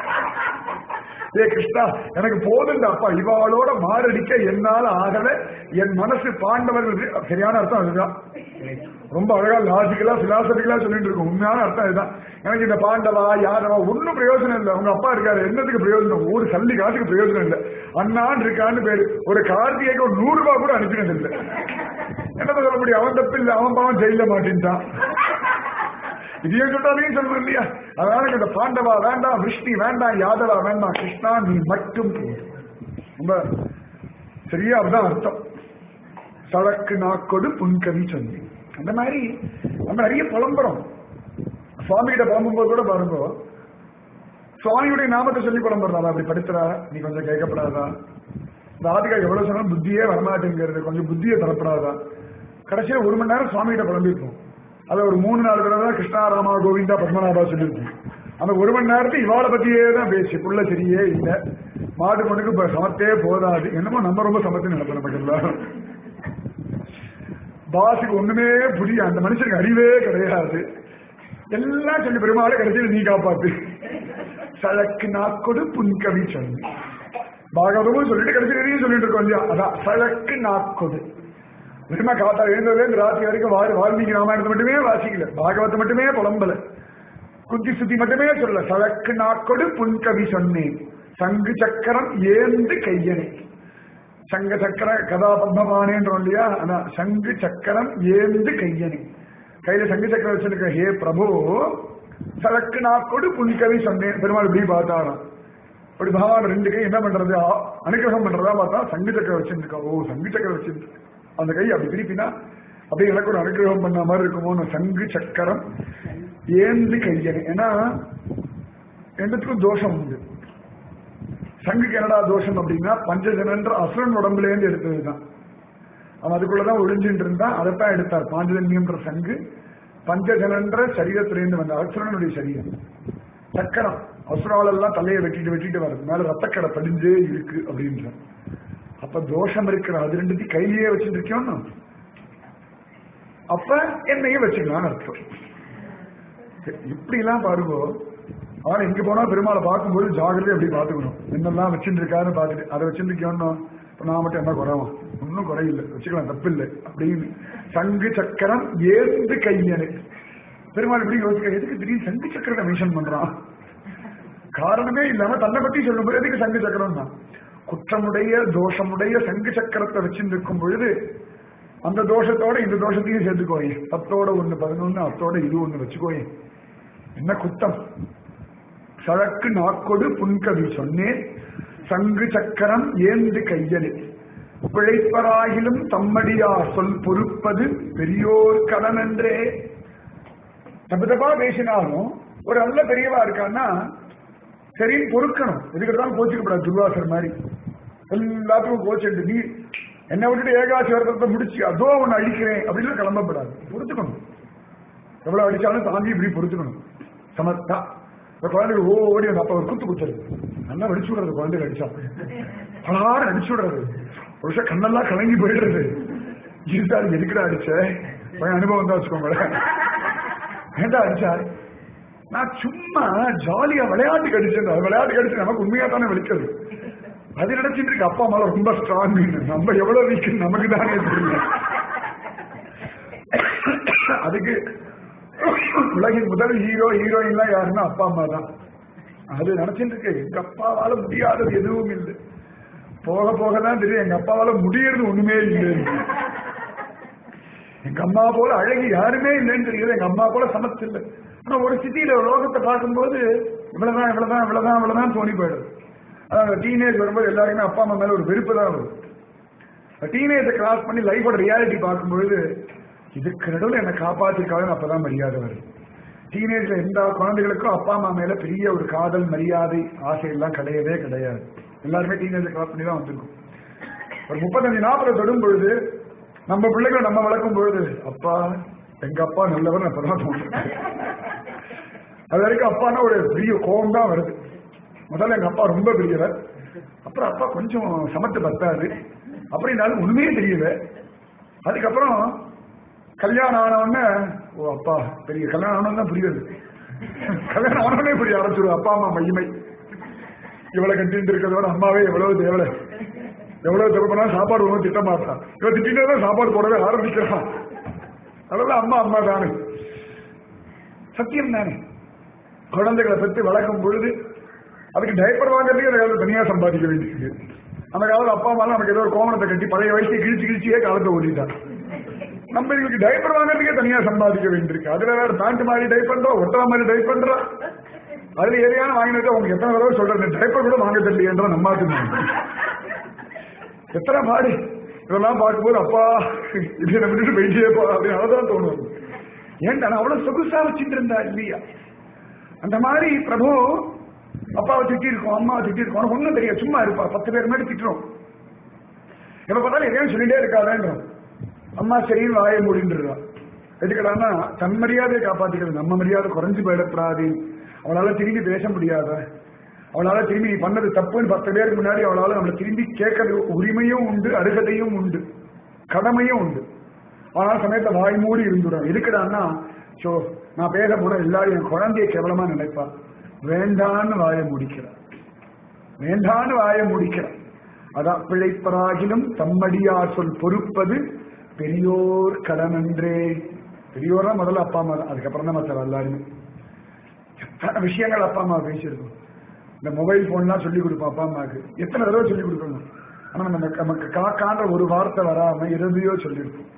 ஏ கிருஷ்ணா எனக்கு போதுண்ட அப்பா, இவாளோட மாரடிக்க என்னால ஆகல. என் மனசு பாண்டவர்கள் சரியான அர்த்தம் அதுதான். ரொம்ப அழகா லாஜிக்கலா பிலாசபிக்கலா சொல்லிட்டு இருக்கும். உண்மையான அர்த்தம் இதுதான். எனக்கு இந்த பாண்டவா யாதவா ஒன்னும் பிரயோஜனம் இல்லை. உங்க அப்பா இருக்காரு, என்னத்துக்கு பிரயோஜனம்? ஒரு சல்லி காசுக்கு பிரயோஜனம் இல்லை. அண்ணான் இருக்கான்னு பேரு. ஒரு கார்த்திகைக்கு ஒரு 100 ரூபாய் கூட அனுப்பினது இல்லை. என்னதான் சொல்ல முடியும்? அவன் தப்பு இல்லை, அவன் பாவம் ஜெயில மாட்டேன்ட்டான். இதையும் சொல்றாதையும் சொல்லணும் இல்லையா? அதனால இந்த பாண்டவா வேண்டாம், விஷ்ணு வேண்டாம், யாதவா வேண்டாம், கிருஷ்ணா நீ மட்டும் போதும். ரொம்ப சரியா அதுதான் அர்த்தம். சழக்கு நாக்கொடு புன்கவி சொல்லி. அந்த மாதிரி நம்ம நிறைய புலம்புறோம். சுவாமி கிட்ட புலம்பும்போது கூட பாருங்க, சுவாமியுடைய நாமத்தை சொல்லி புலம்புறதா? அப்படி படுத்துறா, நீ கொஞ்சம் கேட்கப்படாதா? ராதிகா எவ்வளவு சொன்னாலும் புத்தியே வரமாட்டேங்கிறது, கொஞ்சம் புத்தியை தரப்படாதா? கடைசியில 1 மணி நேரம் சுவாமி கிட்ட புலம்பிருப்போம். அதை ஒரு 3-4 தடவை தான் கிருஷ்ணா ராமா கோவிந்தா பத்மநாபா சொல்லியிருக்கேன். அந்த 1 மணி நேரத்துக்கு இவாளை பத்தியே தான் பேசி புள்ள சரியே இல்லை, மாட்டு பொண்ணுக்கு இப்ப சமத்தே போதாது, என்னமோ நம்ம ரொம்ப சமத்து நடத்த நமக்கு எல்லாரும். பாசுக்கு ஒண்ணுமே புரிய, அந்த மனுஷனுக்கு அறிவே கிடையாது. எல்லாம் சொல்லி பெருமாளை கடைசியில் நீ காப்பாத்து, சழக்கு நாக்கொடு புன்கவி சொல்லு. பாகவதமும் சொல்லிட்டு கடைசியிலையும் சொல்லிட்டு இருக்கோம் இல்லையா, அதான் சழக்கு நாக்கொடு. பெருமா காத்தா எழுந்ததுலேருந்து ராத்திரி வரைக்கும் வால்மீகி ராமாயணத்தை மட்டுமே வாசிக்கல, பாகவத்தை மட்டுமே புலம்பல, குத்தி சுத்தி மட்டுமே சொல்ல. சழக்கு நாக்கொடு புன்கவி சொன்னேன், சங்கு சக்கரம் ஏந்து கையனை. சங்க சக்கர கதா பத்மபானேன்றோம் இல்லையா, அதான் சங்கு சக்கரம் ஏந்து கையனை. கையில சங்கு சக்கரம் வச்சிருக்க ஹே பிரபு, சழக்கு நாக்கொடு புன்கவி சொன்னேன். பெருமாள் இப்படி பார்த்தாராம். அப்படி பகவான் 2 கை என்ன பண்றது, அனுகிரகம் பண்றதா பார்த்தா சங்கு சக்கரம் வச்சிருக்கா. ஓ சங்கு சக்கரம் வச்சிருக்கு, அந்த கை அப்படி திருப்பினா அப்படியே எனக்கு ஒரு அனுகிரகம் பண்ண மாதிரி இருக்குமோ. சங்கு சக்கரம் ஏந்து கையனை. ஏன்னா ரெண்டுத்துக்கும் தோஷம் உண்டு. சங்குக்கு என்னடா தோஷம் அப்படின்னா, பஞ்சஜனன்ற அசுரன் உடம்புல இருந்து எடுத்ததுதான். அவன் அதுக்குள்ளதான் ஒழிஞ்சிட்டு இருந்தான், அதைத்தான் எடுத்தார். பாஞ்சஜன்யம்ன்ற சங்கு பஞ்சஜனன்ற சரீரத்திலேருந்து வந்த அசுரனுடைய சரீரம். சக்கரம் அசுராலெல்லாம் தலையை வெட்டிட்டு வருது, மேல ரத்தக்கடை படிஞ்சே இருக்கு அப்படின்ற. அப்ப தோஷம் இருக்கிற அது 2 கையிலேயே வச்சுட்டு இருக்கோம், அப்ப என்னையும் வச்சுக்கலாம்னு அர்த்தம். இப்படி எல்லாம் பாருங்க. ஆனா இங்க போனா பெருமாளை பார்க்கும்போது ஜாகிரதை அப்படி பாத்துக்கணும், என்னெல்லாம் வச்சுட்டு இருக்காருன்னு பாத்துட்டு அதை வச்சுருக்கோம்னா இப்ப நான் மட்டும் என்ன குறவன், ஒன்னும் குறையில்லை, வச்சுக்கலாம், தப்பு இல்லை அப்படின்னு. சங்கு சக்கரம் ஏந்து கையனை. பெருமாள் இப்படி யோசிக்க, எதுக்கு திடீர்னு சங்கு சக்கரத்தை மென்ஷன் பண்றான்? காரணமே இல்லாம தன்னை பத்தி சொல்லும்போது எதுக்கு சங்கு சக்கரம் தான்? குற்றமுடைய தோஷமுடைய சங்கு சக்கரத்தை வச்சுட்டு இருக்கும் பொழுது அந்த தோஷத்தோட இந்த தோஷத்தையும் சேர்த்துக்கோயே. 10ஓட 1 11, அத்தோட இது 1 வச்சுக்கோயே, என்ன குத்தம்? சழக்கு நாக்கொடு புன்கவி சொன்னேன், சங்கு சக்கரம் ஏந்து கையனே. பிழைப்பராகிலும் தம்மடியா சொல் பொறுப்பது பெரியோர் கடன் என்றே. தப்பு பேசினாலும் ஒரு நல்ல பெரியவா இருக்கான்னா சரின்னு பொறுக்கணும். எதுக்கிட்டாலும் கோச்சிக்கப்படாது. துர்வாசர் மாதிரி எல்லாத்துக்கும் கோச்சிட்டு நீ என்னை விட்டுட்டு ஏகாட்சி விரதத்தை முடிச்சு அதோ ஒன்னு அடிக்கிறேன் அப்படின்னு கிளம்பப்படாது. பொறுத்துக்கணும், எவ்வளவு அடிச்சாலும் தாங்கி இப்படி பொறுத்துக்கணும். சமத்தா இந்த குழந்தைகள் ஓடி அந்த அப்பா ஒரு குத்து குத்துறது, நல்லா அடிச்சு விடுறது. குழந்தைகள் அடிச்சா பலாறு அடிச்சு விடுறது, ஒரு விஷயம் கண்ணெல்லாம் கலங்கி போயிடுறது. இருக்காது எதுக்குடா அடிச்ச அனுபவம் தான் வச்சுக்கோங்களேன். ஏண்டா அடிச்சாரு? நான் சும்மா ஜாலியா விளையாட்டுக்கு அடிச்சேன். விளையாட்டுக்கு அடிச்சு நமக்கு உண்மையா தானே வலிக்கிறது. அது நினைச்சிட்டு இருக்கு அப்பா அம்மால ரொம்ப ஸ்ட்ராங், நம்ம எவ்வளவு வீக் நமக்கு தானே தெரியல. அதுக்கு உலகின் முதல் ஹீரோயின்லாம் யாருன்னா அப்பா அம்மா தான். அது நினைச்சிட்டு இருக்கு எங்க அப்பாவால முடியாதது எதுவும் இல்லை. போக போகதான் தெரியும் எங்க அப்பாவால முடியறது ஒண்ணுமே இல்லை. எங்க அம்மா போல அழகி யாருமே இல்லைன்னு தெரியுது, எங்க அம்மா போல சமத்து இல்லை. ஆனா ஒரு சிட்டியில லோகத்தை பார்க்கும்போது இவ்வளவுதான் தோணி போயிடுது. அதாவது டீனேஜ் வரும்போது எல்லாருமே அப்பா அம்மா மேல ஒரு வெறுப்பு தான் வரும். டீனேஜை கிராஸ் பண்ணி லைஃபோட ரியாலிட்டி பார்க்கும்போது இதுக்கு நடுவில் என்னை காப்பாற்றிருக்காதுன்னு அப்பதான் மரியாதை வருது. டீனேஜ்ல எந்த குழந்தைகளுக்கும் அப்பா அம்மா மேல பெரிய ஒரு காதல் மரியாதை ஆசை எல்லாம் கிடையவே கிடையாது. எல்லாருமே டீனேஜை கிராஸ் பண்ணி தான் வந்திருக்கும். ஒரு 35-40 தொடும் பொழுது நம்ம பிள்ளைகளை நம்ம வளர்க்கும் பொழுது அப்பா எங்க அப்பா நல்லவர் அப்பதான் தோணும். அது வரைக்கும் அப்பானா ஒரு பெரிய கோபம் தான் வருது. முதல்ல எங்க அப்பா ரொம்ப பெரியவர், அப்புறம் அப்பா கொஞ்சம் சமத்து பத்தாது அப்படின்னாலும் உண்மையே தெரியல. அதுக்கப்புறம் கல்யாணம் ஆனவொடனே ஓ அப்பா பெரிய கல்யாணம் ஆனவன் தான் புரியுது. கல்யாணம் ஆனவனே புரிய ஆரம்பிச்சிடும் அப்பா அம்மா மகிமை. இவ்வளவு கட்டிட்டு இருக்கிறதோட அம்மாவே எவ்வளவு தேவலை, எவ்வளவு தேவைப்படா சாப்பாடு ஒன்றும் திட்ட மாட்டான். இவன் திட்டினதான் சாப்பாடு போடவே ஆரம்பிக்கிறான். அதெல்லாம் அம்மா அம்மா தானே, சத்தியம் தானே. குழந்தைகளை பற்றி வளர்க்கும் பொழுது அதுக்கு டைப்பர் வாங்குறதுக்கு அந்த காலத்தில் தனியா சம்பாதிக்க வேண்டியது. அந்த காலத்தில் அப்பா அம்மா நமக்கு ஏதோ ஒரு கோமணத்தை கட்டி பழைய வயசை கிழிச்சியே காலத்தை ஓடிட்டான். நம்ம இதுக்கு டைப்பர் வாங்குறதுக்கே தனியா சம்பாதிக்க வேண்டியிருக்கு. அதுல வேற பேண்ட் மாதிரி டைப் பண்றோம், ஒட்டா மாதிரி டைப் பண்றோம். அதுல ஏரியான வாங்கினது அவங்க எத்தனை தடவை சொல்றது, டைப்பர் கூட வாங்க தெரியல நம்மாட்டு எத்தனை மாடி. இதெல்லாம் பார்க்கும்போது அப்பா இது நம்ம வெயிட்டே போ அப்படின்னு அதான் தோணும். ஏன்டா அவ்வளவு சொகுசா வச்சுட்டு இருந்தா இல்லையா? அந்த மாதிரி பிரபு அப்பாவை திட்டி இருக்கோம், அம்மாவை திட்டி இருக்கோம், உனக்கு ஒன்றும் தெரியாது, சும்மா இருப்பா. 10 பேர் மாதிரி திட்டுறோம். எப்ப பார்த்தாலும் எதையும் சொல்லிட்டே இருக்காதுன்றோம். அம்மா சரின்னு வாய மூடின்றா. எதுக்கடான்னா தன் மரியாதையை காப்பாத்திக்கிறது, நம்ம மரியாதை குறைஞ்சு போயிடப்படாது, அவளால திரும்பி பேச முடியாத, அவளால திரும்பி நீ பண்ணது தப்புன்னு 10 பேருக்கு முன்னாடி அவளால நம்மளை திரும்பி கேட்கறது உரிமையும் உண்டு, அருகதையும் உண்டு, கடமையும் உண்டு. ஆனால் சமயத்தை வாய் மூடி இருந்துடும். எதுக்குடான்னா சோ நான் பேச போன எல்லாரும் என் குழந்தைய கேவலமா நினைப்பா, வேண்டான்னு வாயை முடிக்கிறார், வேண்டான்னு வாயை முடிக்கிறார். அதான் பிழைப்பராகிலும் தம்மடியார் சொல் பொறுப்பது பெரியோர் கடனன்றே. பெரியோரா முதல்ல அப்பா அம்மா தான், அதுக்கப்புறம் தான் மற்ற எல்லாருமே. எத்தனை விஷயங்கள் அப்பா அம்மா பேசியிருக்கோம். இந்த மொபைல் போன்லாம் சொல்லிக் கொடுப்போம் அப்பா அம்மாவுக்கு, எத்தனை தடவை சொல்லிக் கொடுக்கணும். ஆனா நமக்கு காக்கான்ற ஒரு வார்த்தை வராம எதையோ சொல்லியிருப்போம்,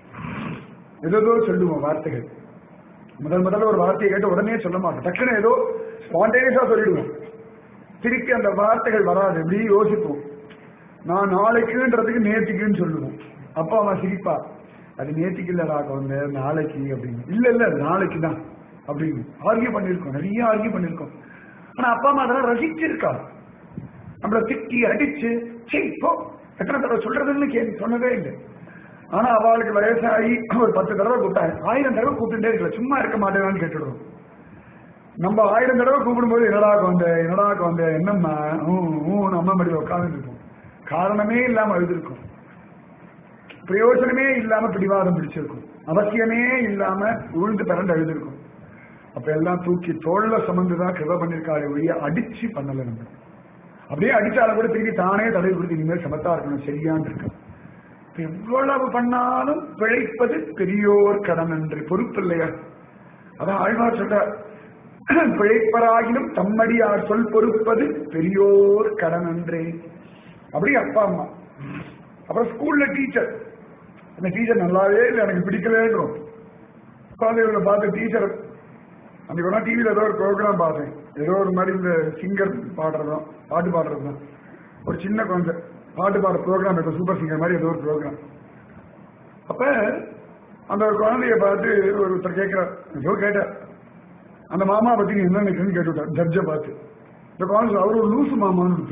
எதோ சொல்லுவோம் வார்த்தைகள். முதல்ல ஒரு வார்த்தையை கேட்டு உடனே சொல்ல மாட்டோம், டக்குன்னு ஏதோ ஸ்பான்டேனியஸா சொல்லிடுவோம். திருப்பி அந்த வார்த்தைகள் வராது, எப்படி யோசிப்போம். நான் நாளைக்குன்றதுக்கு நேற்றுக்குன்னு சொல்லுவோம். அப்பா அம்மா சிரிப்பா, அது நேற்றுக்கு இல்லடா குழந்தை நாளைக்கு அப்படின்னு. இல்ல அது நாளைக்கு தான் அப்படின்னு ஆர்கியூ பண்ணிருக்கோம், நிறைய ஆர்கியூ பண்ணிருக்கோம். ஆனா அப்பா அம்மா அதெல்லாம் ரசிச்சிருக்கா. நம்மள திட்டி அடிச்சு போ எத்தனை தடவை சொல்றதுன்னு சொன்னதே இல்லை. ஆனா அவளுக்கு வயசாகி ஒரு 10 தடவை கூப்பிட்டா 1000 தடவை கூப்பிட்டுட்டே இருக்கல, சும்மா இருக்க மாட்டேன்னு கேட்டுடுவோம். நம்ம 1000 தடவை கூப்பிடும்போது என்னடா குழந்தை என்னம்மா அம்மா மடியில் உட்கார்ந்து இருக்கும். காரணமே இல்லாம அழுதுருக்கும், பிரயோஜனமே இல்லாம பிடிவாதம் பிடிச்சிருக்கும், அவசியமே இல்லாம உழுந்து பிறண்டு அழுதுருக்கும். அப்ப எல்லாம் தூக்கி தோல்ல சுமந்துதான் கிருப பண்ணிருக்காரு ஒழிய அடிச்சு பண்ணல. நம்ம அப்படியே அடிச்சாலும் கூட திரும்பி தானே தடவை கொடுத்து இனிமேல் சமத்தா இருக்கணும் சரியான்னு இருக்கு. எவ்வளவு பண்ணாலும் பிழைப்பது பெரியோர் கடன் என்று, பொறுப்பு இல்லையா? அதான் ஆழ்வார் சொல்ற, பிழைப்பராகிலும் தம்மடியார் சொல் பொறுப்பது பெரியோர் கடன் என்றே. அப்படி அப்பா அம்மா. அப்புறம் ஸ்கூல்ல டீச்சர், அந்த டீச்சர் நல்லாவே இல்லை, எனக்கு பிடிக்கலன்றோம். குழந்தைகளை பார்த்து டீச்சர் அன்னைக்கு ஒரு டிவியில் ஏதோ ஒரு ப்ரோக்ராம் பார்த்தேன், ஏதோ ஒரு மாதிரி இந்த சிங்கர் பாடுறதும் பாட்டு பாடுறதுதான், ஒரு சின்ன குழந்தை பாட்டு பாடுற ப்ரோக்ராம், இப்போ சூப்பர் சிங்கர் மாதிரி ஏதோ ஒரு ப்ரோக்ராம். அப்ப அந்த ஒரு குழந்தைய பார்த்து ஒருத்தர் கேட்கிறார், ஏதோ கேட்டார், அந்த மாமா பத்தி நீ என்ன நினைக்கிறேன்னு கேட்டுவிட்டார் ஜட்ஜை பார்த்து. இந்த குழந்தை அவர் ஒரு லூசு மாமான்னு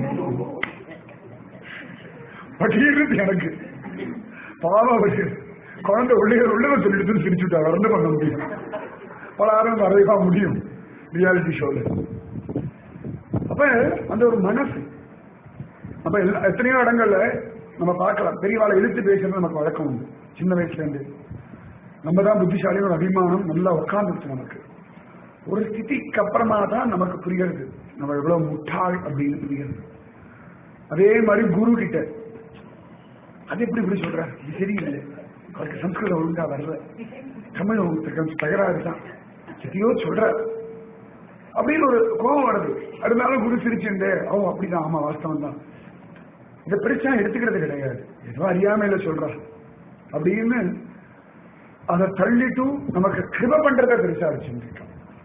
பட்டியல் எனக்கு பாவம் குழந்தை உள்ளதை சொல்லிட்டு சிரிச்சுட்டா, வளர்ந்து பண்ண முடியும், பலாரம் வரைவா முடியும் ரியாலிட்டி ஷோல. அப்ப அந்த ஒரு மனசு. அப்ப எத்தனையோ இடங்கள்ல நம்ம பார்க்கலாம், பெரியவாளை இழுத்து பேசுறது நமக்கு வழக்கம் உண்டு சின்ன வயசுல இருந்து. நம்ம தான் புத்திசாலியும் ஒரு அபிமானம் நல்லா உட்கார்ந்துருச்சு. நமக்கு ஒரு ஸ்திதிக்கு அப்புறமா தான் நமக்கு புரிகிறது நம்ம எவ்வளவு முட்டாள் அப்படின்னு புரிகிறது. அதே மாதிரி குரு கிட்ட அது இப்படி சொல்ற, இது சரியில்லை, அவருக்கு சம்ஸ்கிருதம் ஒழுங்கா வரல, தமிழ் கொஞ்சம் தகராறு தான், எதையோ சொல்ற அப்படின்னு ஒரு கோபம் வருது. அதனால குரு சிரிச்சுண்டு அவன் அப்படிதான், ஆமா வாஸ்தவம் தான், இதை பிரச்சனை எடுத்துக்கிறது கிடையாது, ஏதோ அறியாமையில சொல்றா அப்படின்னு அதை தள்ளிட்டு நமக்கு கிருப பண்றத பெருசா வச்சுருக்கோம்.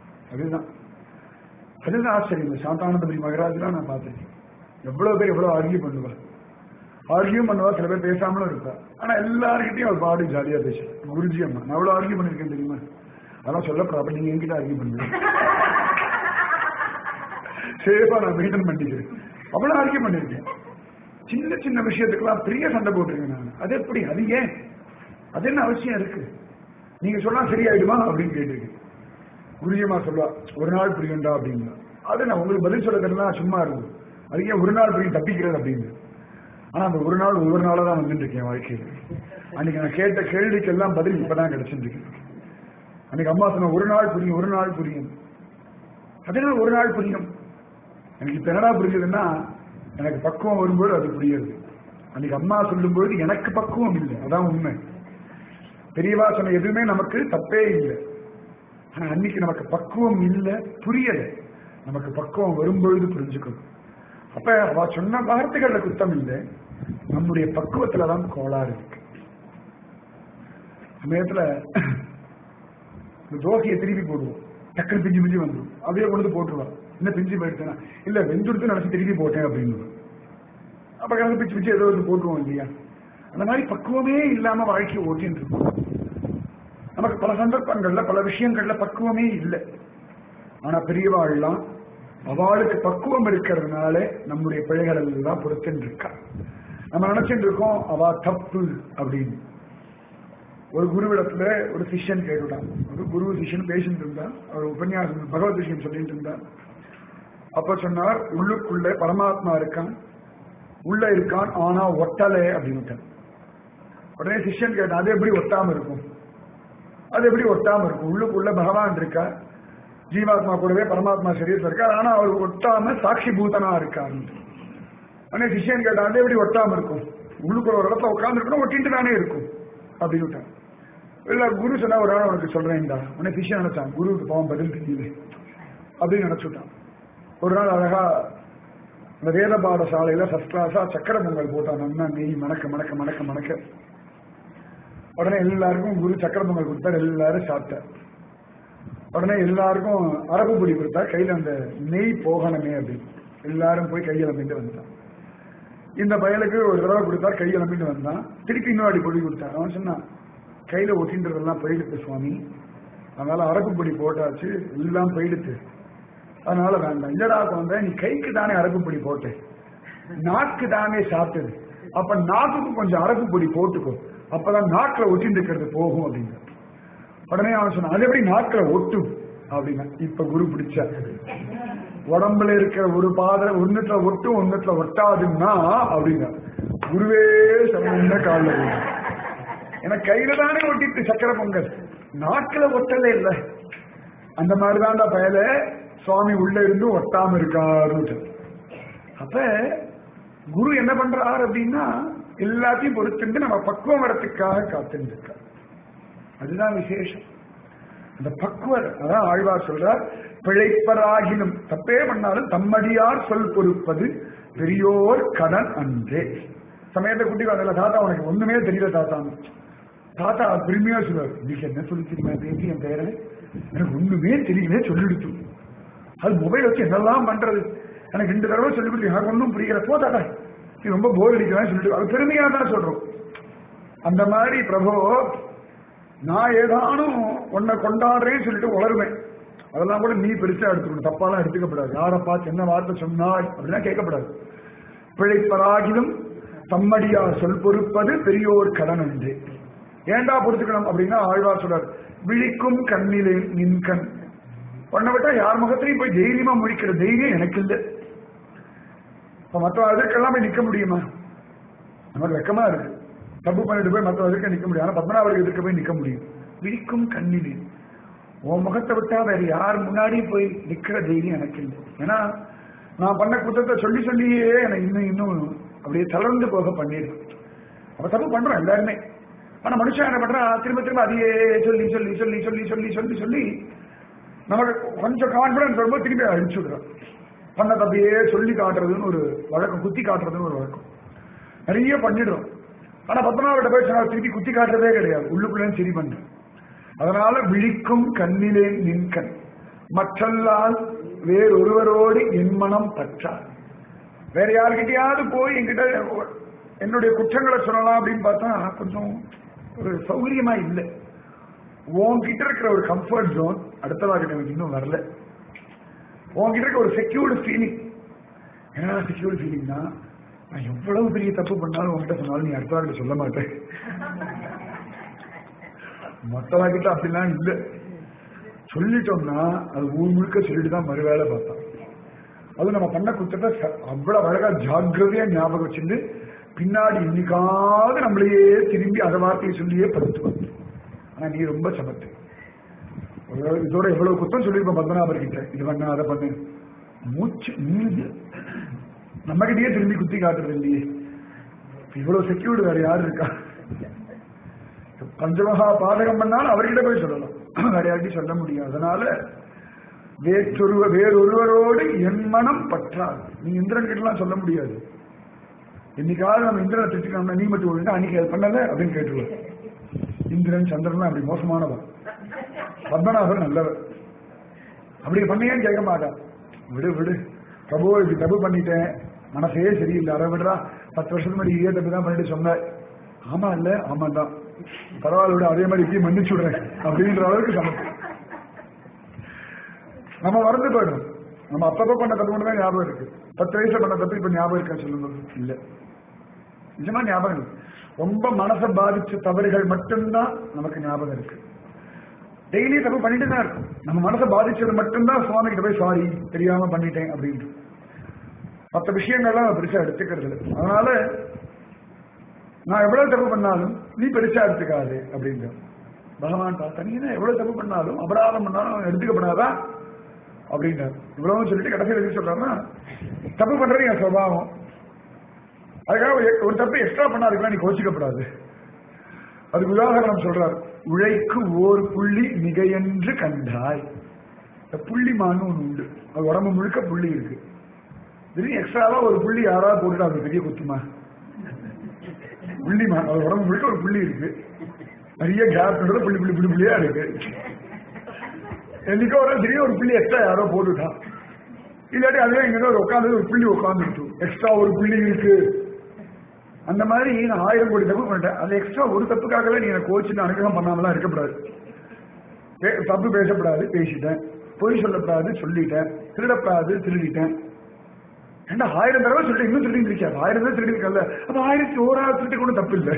அதுதான் ஆச்சரியம். சாந்தானந்தபுரி மகராஜ்லாம் நான் பார்த்திருக்கேன், எவ்வளவு பேர் எவ்வளவு ஆர்கியூ பண்ணுவா, சில பேர் பேசாமலும் இருப்பா. ஆனா எல்லாருக்கிட்டையும் ஒரு பாடி ஜாலியா பேசுறேன். குருஜி அம்மா நான் எவ்வளவு ஆர்கியூ பண்ணிருக்கேன் தெரியுமா? அதெல்லாம் சொல்லப்படாது, நீங்க என்கிட்ட ஆர்கியூ பண்ணுவீங்க, சேஃபா நான் மெயின்டைன் பண்ணிக்கிறேன். அவ்வளவு ஆர்கியூ பண்ணிருக்கேன். சின்ன சின்ன விஷயத்துக்கெல்லாம் பெரிய சண்டை போட்டிருக்கேன் நான். அது எப்படி, அது ஏன், அது என்ன அவசியம் இருக்கு, நீங்க சொன்னா சரியாயிடுமா அப்படின்னு கேட்டிருக்கேன். குருஜியம்மா சொல்லுவா, ஒரு நாள் புரியும்டா அப்படின்னா. அது நான் உங்களுக்கு பதில் சொல்ல தெரியல, சும்மா இருக்கும், அதுக்கே ஒரு நாள் புரியும் தப்பிக்கிறது அப்படின்னு. ஆனா அந்த ஒரு நாள் ஒவ்வொரு நாளா தான் வந்துட்டு இருக்கேன் வாழ்க்கையில். அன்னைக்கு நான் கேட்ட கேள்விக்கு எல்லாம் பதில் இப்பதான் கிடைச்சிருக்கேன். அன்னைக்கு அம்மா சொன்ன ஒரு நாள் புரியும், ஒரு நாள் புரியும், அதனால ஒரு நாள் புரியும். எனக்கு இப்ப என்னடா புரியுதுன்னா, எனக்கு பக்குவம் வரும்போது அது புரியுது. அன்னைக்கு அம்மா சொல்லும்போது எனக்கு பக்குவம் இல்லை, அதான் உண்மை. பெரியவா சொன்ன எதுவுமே நமக்கு தப்பே இல்லை. ஆனா அன்னைக்கு நமக்கு பக்குவம் இல்லை, புரியல. நமக்கு பக்குவம் வரும்பொழுது புரிஞ்சுக்கணும். அப்ப அவ சொன்ன வார்த்தைகள்ல குத்தம் இல்லை, நம்முடைய பக்குவத்துலதான் கோளாறு இருக்கு. சமயத்துல தோசையை திருப்பி போடுவோம், டக்குனு பிஞ்சு பிஞ்சு வந்துடும், அப்படியே கொண்டு போட்டுருவா. என்ன பிஞ்சு போயிடுச்சுன்னா, இல்ல வெந்துடுத்து நினைச்சு திருப்பி போட்டேன் அப்படின்னு. அப்ப கணக்கு பிச்சு பிச்சு ஏதோ போட்டுருவோம் இல்லையா? அந்த மாதிரி பக்குவமே இல்லாம வாழ்க்கையை ஓட்டின்னு இருக்கும். நமக்கு பல சந்தர்ப்பங்கள்ல பல விஷயங்கள்ல பக்குவமே இல்லை. ஆனா பெரியவாள்லாம் அவளுக்கு பக்குவம் இருக்கிறதுனால நம்முடைய பிழைகள் எல்லாம் பொறுத்துன்னு இருக்கா. நம்ம நினைச்சுட்டு இருக்கோம் அவ தப்பு அப்படின்னு. ஒரு குருவிடத்துல ஒரு சிஷ்யன் கேட்டுட்டான். ஒரு குரு சிஷ்யன் பேசிட்டு இருந்தா, அவர் உபன்யாசம் பகவத் விஷயம் சொல்லிட்டு இருந்தார். அப்ப சொன்னார், உள்ளுக்குள்ள பரமாத்மா இருக்கான், உள்ள இருக்கான், ஆனா ஒட்டலை அப்படின்னு. உடனே சிஷ்யன் கேட்டான், அது எப்படி ஒட்டாம இருக்கும்? அது எப்படி ஒட்டாம இருக்கும்? உள்ளுக்குள்ள பகவான் இருக்கா, ஜீவாத்மா கூடவே பரமாத்மா சரீரத்தில் இருக்கார், ஆனா அவர் ஒட்டாம சாட்சி பூதனா இருக்காரு. உடனே சிஷ்யன் கேட்டான், அது எப்படி ஒட்டாம இருக்கும்? உள்ளுக்குள்ள ஒரு இடத்துல உட்கார்ந்து இருக்கணும், ஒட்டிட்டு தானே இருக்கும் அப்படின்னு. இல்ல குரு சொன்னா ஒரு நாள் உனக்கு சொல்றேன்டா. உடனே சிஷ்யன் நினைச்சான், குருவுக்கு பாவம் பதில் தெரியல அப்படின்னு நினைச்சுட்டான். ஒரு நாள் அழகா இந்த வேத பாடசாலையில ஃபர்ஸ்ட் கிளாஸா சக்கர பொங்கல் போட்டான். நல்லா நெய் மணக்க மணக்க மணக்க மணக்க. உடனே எல்லாருக்கும் குரு சக்கர பொங்கல் கொடுத்தார், எல்லாரும் சாப்பிட்டார். உடனே எல்லாருக்கும் அரப்பு பொடி கொடுத்தா, கையில அந்த நெய் போகணுமே அப்படின்னு எல்லாரும் போய் கையெழும்பிட்டு வந்தான். இந்த பயலுக்கு ஒரு தடவை கொடுத்தா, கையெழும்பிட்டு வந்தான். திருப்பி இன்னொரு பொடி கொடுத்தார். அவன் சொன்னான், கையில ஒட்டின்றதெல்லாம் போயிடுத்து சுவாமி, அதனால அரப்பு பொடி போட்டாச்சு, எல்லாம் போயிடுத்து, அதனால வேண்டாம். இல்லடா குழந்தை, நீ கைக்கு தானே அரப்பு பொடி போட்டு, நாக்கு தானே சாப்பிட்டது, அப்ப நாக்குக்கு கொஞ்சம் அரப்பு பொடி போட்டுக்கோ, அப்பதான் நாக்குல ஒட்டின்னு இருக்கிறது போகும் அப்படின்னு. உடனே அவன் சொன்னான், அது எப்படி நாக்குல ஒட்டும் அப்படின்னா. இப்ப குரு பிடிச்ச உடம்புல இருக்கிற ஒரு பாதம் ஒன்னுத்துல ஒட்டும் ஒன்னுத்துல ஒட்டாதுன்னா அப்படின்னா குருவே சம காலில். ஏன்னா கையில தானே ஒட்டிட்டு சக்கர பொங்கல், நாக்குல ஒட்டலே இல்ல. அந்த மாதிரிதான்டா பயல சுவாமி உள்ள இருந்து ஒட்டாம இருக்காரு. அப்ப குரு என்ன பண்றாரு அப்படின்னா, எல்லாத்தையும் பொறுத்துட்டு நம்ம பக்குவம் வரத்துக்காக காத்துட்டு இருக்கார். அதுதான் விசேஷம். அந்த பக்குவர், அதான் ஆழ்வார் சொல்றார், பிழைப்பராகினும் தப்பே பண்ணாலும் தம்மடியார் சொல் பொறுப்பது பெரியோர் கடன் அன்றே. சமயத்தை குட்டி வாங்கல, தாத்தா உனக்கு ஒண்ணுமே தெரியல தாத்தா. தாத்தா பெருமையா சொல்லுவார், இன்னைக்கு என்ன சொல்லி தெரியுமா பேசி என் பேரை, எனக்கு ஒண்ணுமே தெரியல சொல்லிடுச்சு. அது மொபைல் வச்சு என்னெல்லாம் பண்றது, எனக்கு 2 தடவை சொல்லி கொடுத்து எனக்கு ஒன்றும் புரியல, போ தாத்தா நீ ரொம்ப போர் அடிக்கலாம் சொல்லிட்டு, அது பெருமையா தான் சொல்றோம். அந்த மாதிரி பிரபோ, நான் ஏதானும் உன்னை கொண்டாடுறேன்னு சொல்லிட்டு வளருவேன், அதெல்லாம் கூட நீ பெருசா எடுத்துக்கணும், தப்பாலாம் எடுத்துக்கப்படாது. யாரை பார்த்து என்ன வார்த்தை சொன்னாய் அப்படின்னா கேட்கப்படாது. பிழைப்பராகிலும் தம்மடியார் சொல் பொறுப்பது பெரியோர் கடன் என்று. ஏண்டா பொறுத்துக்கணும் அப்படின்னா ஆழ்வார் சொல்றார், விழிக்கும் கண்ணிலே நின்கண். உன்னை விட்டா யார் முகத்திலையும் போய் தைரியமா முழிக்கிற தைரியம் எனக்கு இல்லை. இப்ப மற்ற அதற்கெல்லாம் போய் நிக்க முடியுமா? நமக்கு வெக்கமா இருக்கு, தப்பு பண்ணிட்டு போய் மற்ற எதிர்க்க நிக்க முடியும். ஆனா பத்மநாபருக்கு எதிர்க்க போய் நிக்க முடியும். விழிக்கும் கண்ணிலே, உன் முகத்தை விட்டா வேற யார் முன்னாடி போய் நிக்கிற தைரியம் எனக்கு இல்லை. ஏன்னா நான் பண்ண குற்றத்தை சொல்லி சொல்லியே எனக்கு இன்னும் அப்படியே தளர்ந்து போக பண்ணிடுறேன். அப்ப தப்பு பண்றோம் எல்லாருமே. ஆனா மனுஷன் என்ன பண்றான், திரும்ப திரும்ப அதையே சொல்லி சொல்லி சொல்லி சொல்லி சொல்லி சொல்லி சொல்லி நமக்கு கொஞ்சம் கான்பிடன்ஸ் வரும்போது திரும்பி அழிச்சு விடுறோம். பண்ண தப்பையே சொல்லி காட்டுறதுன்னு ஒரு வழக்கம், குத்தி காட்டுறதுன்னு ஒரு வழக்கம் நிறைய பண்ணிடுறோம். ஆனா பத்மநாபட்ட போய் சொன்னா திருப்பி குத்தி காட்டுறதே கிடையாது, உள்ளுக்குள்ளே சரி பண்றேன். அதனால விழிக்கும் கண்ணிலே நின்கண், மற்றல்லால் வேறொருவரோடு என் மனம் பற்றார். வேற யாருக்கிட்டையாவது போய் என்கிட்ட என்னுடைய குற்றங்களை சொல்லலாம் அப்படின்னு பார்த்தா கொஞ்சம் ஒரு சௌகரியமா இல்லை. உன்கிட்ட இருக்கிற ஒரு கம்ஃபர்ட் ஜோன் அடுத்தவா கிட்ட எனக்கு இன்னும் வரல. உன்கிட்ட இருக்க ஒரு செக்யூர்டு ஃபீலிங், என்ன செக்யூர்டு ஃபீலிங்னா, நான் எவ்வளவு பெரிய தப்பு பண்ணாலும் உங்ககிட்ட சொன்னாலும் நீ அடுத்தவா கிட்ட சொல்ல மாட்டேன். மற்றவா கிட்ட அப்படிலாம் இல்லை. சொல்லிட்டோம்னா அது ஊர் முழுக்க சொல்லிட்டு தான் மறுவேளை பார்த்தோம். அது நம்ம பண்ண குற்றத்தை அவ்வளவு அழகா ஜாக்கிரதையா ஞாபகம் வச்சுட்டு பின்னாடி இன்னைக்காவது நம்மளையே திரும்பி அதை வார்த்தையை சொல்லியே படுத்துவோம். ஆனா நீ ரொம்ப சமத்து, இதோட எவ்வளவு குற்றம் சொல்லியிருப்போம் பத்மநாபர் கிட்ட, இது பண்ண அதை பண்ணு, மூச்சு நம்ம கிட்டயே திரும்பி குத்தி காட்டுறது இல்லையே. இவ்வளவு செக்யூர்டு வேற யாரு இருக்கா? பஞ்சமகா பாதகம் பண்ணாலும் அவர்கிட்ட போய் சொல்லலாம், வேற யார்கிட்டையும் சொல்ல முடியாது. அதனால வேறொருவரோடு என் மனம் பற்றாது. நீ இந்திரன் கிட்டலாம் சொல்ல முடியாது. என்னைக்காவது நம்ம இந்திரனை திட்டிக்கணும்னா நீ மட்டும் ஒழுங்கா அன்னைக்கு அது பண்ணல அப்படின்னு கேட்டுருவோம். இந்திரன் சந்திரன் அப்படி மோசமானவன், பத்மநாபர் நல்லவர், அப்படி பண்ணியேன்னு கேட்க மாட்டான். விடு விடு பிரபு, இப்படி தப்பு பண்ணிட்டேன், மனசே சரியில்லை, அதை விடுறா, 10 வருஷத்துக்கு முன்னாடி இதே தப்பு தான் பண்ணிட்டு சொன்ன. ஆமா இல்ல, ஆமா தான், பரவாயில்ல விட, அதே மாதிரி இப்பயும் மன்னிச்சு விடுறேன் அப்படின்ற அளவுக்கு சமத்து. நம்ம மறந்து போயிடும். நம்ம அப்பப்ப பண்ண தப்பு மட்டும் தான் ஞாபகம் இருக்கு. 10 வயசுல பண்ண தப்பு இப்ப ஞாபகம் இருக்கா சொல்லுங்க? இல்ல. நிஜமா ஞாபகம் இருக்கு. ரொம்ப மனசை பாதிச்ச தவறுகள் மட்டும்தான் நமக்கு ஞாபகம் இருக்கு. டெய்லி தப்பு பண்ணிட்டு தான் இருக்கும். நம்ம மனசை பாதிச்சது மட்டும்தான் சுவாமி கிட்ட போய் சாரி தெரியாம பண்ணிட்டேன் அப்படின்ட்டு. மற்ற விஷயங்கள்லாம் பெருசா எடுத்துக்கிறது இல்லை. அதனால நான் எவ்வளவு தப்பு பண்ணாலும் நீ பெருசா எடுத்துக்காது அப்படின்ற பகவான் பார்த்தா, நீ என்ன எவ்வளவு தப்பு பண்ணாலும் அபராதம் பண்ணாலும் எடுத்துக்கப்படாதா அப்படின்றார். இவ்வளவு சொல்லிட்டு கடைசியில் எது சொல்றாருன்னா, தப்பு பண்றது என் சுபாவம், அதுக்காக ஒரு தப்பு எக்ஸ்ட்ரா பண்ணா அதுக்கெல்லாம் நீ கோச்சிக்கப்படாது. அதுக்கு உதாரணம் சொல்றாரு, உழைக்கு ஓர் புள்ளி மிகையென்று கண்டாய். புள்ளிமான்னு ஒண்ணு உண்டு, அது உடம்பு முழுக்க புள்ளி இருக்கு. திடீர்னு எக்ஸ்ட்ராவா ஒரு புள்ளி யாராவது போட்டுட்டு அது பெரிய குத்துமா? புள்ளிமான் அது உடம்பு முழுக்க ஒரு புள்ளி இருக்கு, நிறைய கேப் புள்ளி புள்ளி புள்ளி புள்ளியா இருக்கு. என்னைக்கோ ஒரு திடீர்னு ஒரு புள்ளி எக்ஸ்ட்ரா யாரோ போட்டுட்டான், இல்லாட்டி அதுவே எங்க ஒரு உட்காந்து ஒரு புள்ளி உட்காந்துருச்சு, எக்ஸ்ட்ரா ஒரு புள்ளி இருக்கு. அந்த மாதிரி நான் 1000 கோடி தப்பு பண்ணிட்டேன், அது எக்ஸ்ட்ரா ஒரு தப்புக்காகவே நீ எனக்கு கோச்சு அனுகிரகம் பண்ணாமலாம் இருக்கக்கூடாது. தப்பு பேசப்படாது பேசிட்டேன், பொய் சொல்லப்படாது சொல்லிட்டேன், திருடப்படாது திருடிட்டேன். ஏண்டா 1000 தடவை சொல்லிட்டு இன்னும் திருடி இருக்காது, 1000 தடவை திருடி இருக்கல, அப்ப 1001 திருட்டு கூட தப்பு இல்லை.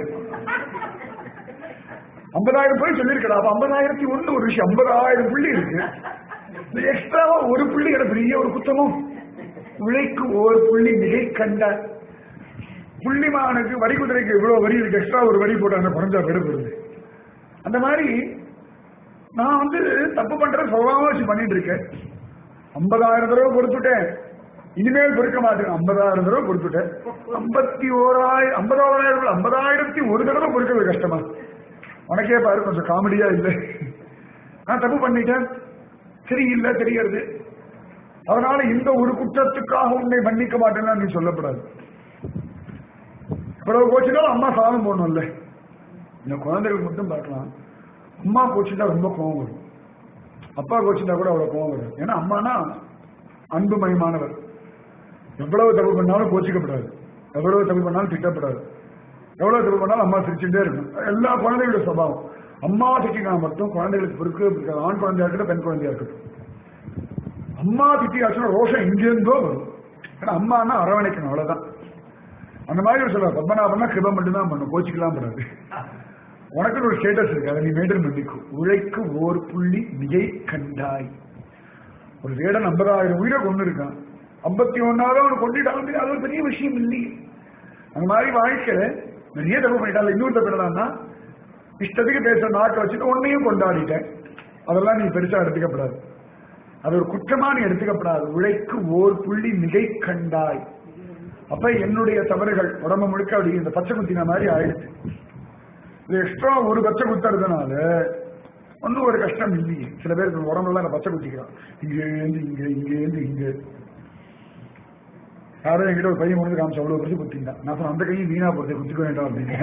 50,000 போய் சொல்லிருக்கா, அப்ப 50,001 ஒரு விஷயம், 50,000 புள்ளி இருக்கு, எக்ஸ்ட்ராவா ஒரு புள்ளி பெரிய ஒரு குத்தமும். உழைக்கு ஒரு புள்ளி மிகை கண்ட புள்ளிமானுக்கு வரி குதிரைக்கு இவ்வளவு வரி இருக்கு, எக்ஸ்ட்ரா ஒரு வரி போட்டு குறைஞ்சா பெருப்படுது. அந்த மாதிரி நான் தப்பு பண்ற சுபாவமா வச்சு பண்ணிட்டு இருக்கேன். 50,000 தடவை பொறுத்துட்டேன், இனிமேல் பொறுக்க மாட்டேன். 50,000 தடவை பொறுத்துட்டேன், 50,001 தடவை பொறுக்கிறது கஷ்டமா? உனக்கே பாரு, கொஞ்சம் காமெடியா இல்லை? நான் தப்பு பண்ணிட்டேன், சரி இல்ல தெரியாது, அதனால இந்த ஒரு குற்றத்துக்காக உன்னை மன்னிக்க மாட்டேன்னு நீ சொல்லப்படாது. இவ்வளவு கோச்சுட்டாலும் அம்மா சாதம் போடணும்ல. இந்த குழந்தைகளுக்கு மட்டும் பார்க்கலாம், அம்மா கோச்சுட்டா ரொம்ப கோவம் வரும், அப்பா கோச்சுட்டா கூட அவ்வளவு கோவம் வரும். ஏன்னா அம்மானா அன்புமயமானவர். எவ்வளவு தப்பு பண்ணாலும் கோச்சிக்கப்படாது, எவ்வளவு தப்பு பண்ணாலும் திட்டப்படாது, எவ்வளவு தப்பு பண்ணாலும் அம்மா சிரிச்சுட்டே இருக்கும். எல்லா குழந்தைகளோட சுபாவம். அம்மா திட்டினா மட்டும் குழந்தைகளுக்கு பிடிக்காது, ஆண் குழந்தையா இருக்கட்டும் பெண் குழந்தையா இருக்கட்டும். அம்மா திட்டியாச்சுன்னா ரோஷம் எங்கேருந்தோ வரும். ஏன்னா அம்மானா அரவணைக்கணும், அவ்வளவுதான். அந்த மாதிரி சொல்ல பத்மநாபன்னா கிருபை மட்டும்தான் பண்ணும், கோச்சிக்கலாம் படாது. உனக்கு ஒரு ஸ்டேட்டஸ் இருக்கு, அதை நீ மெயின்டைன் பண்ணிக்கும். உழைக்கு ஓர் புள்ளி மிகை கண்டாய். ஒரு வேடன் 50,000 உயிரை கொண்டு இருக்கான், 51வது அவனை கொண்டுட்டான், அது ஒரு பெரிய விஷயம் இல்லையே. அந்த மாதிரி வாழ்க்கை நிறைய தப்பு பண்ணிட்டாங்க. இன்னொரு தப்பு என்னன்னா, இஷ்டத்துக்கு பேசுற நாட்டை வச்சுட்டு உன்னையும் கொண்டாடிட்டேன், அதெல்லாம் நீ பெருசா எடுத்துக்கப்படாது, அது ஒரு குற்றமா நீ எடுத்துக்கப்படாது. உழைக்கு ஓர் புள்ளி மிகை கண்டாய். அப்ப என்னுடைய தவறுகள் உடம்பு முழுக்க அப்படி இந்த பச்சை குத்தின மாதிரி ஆயிடுச்சு. இது எக்ஸ்ட்ரா ஒரு பச்சை குத்துறதுனால ஒன்னும் ஒரு கஷ்டம் இல்லையே. சில பேருக்கு உடம்புல இந்த பச்சை குத்திக்கிறான், இங்க இருந்து இங்க இங்க இருந்து இங்க. யாரும் என்கிட்ட ஒரு பையன் கொண்டு காமிச்சு அவ்வளவு பச்சு குத்திட்டான். நான் சொன்ன, அந்த கையும் வீணா போறது குத்திக்க வேண்டாம் அப்படின்னு.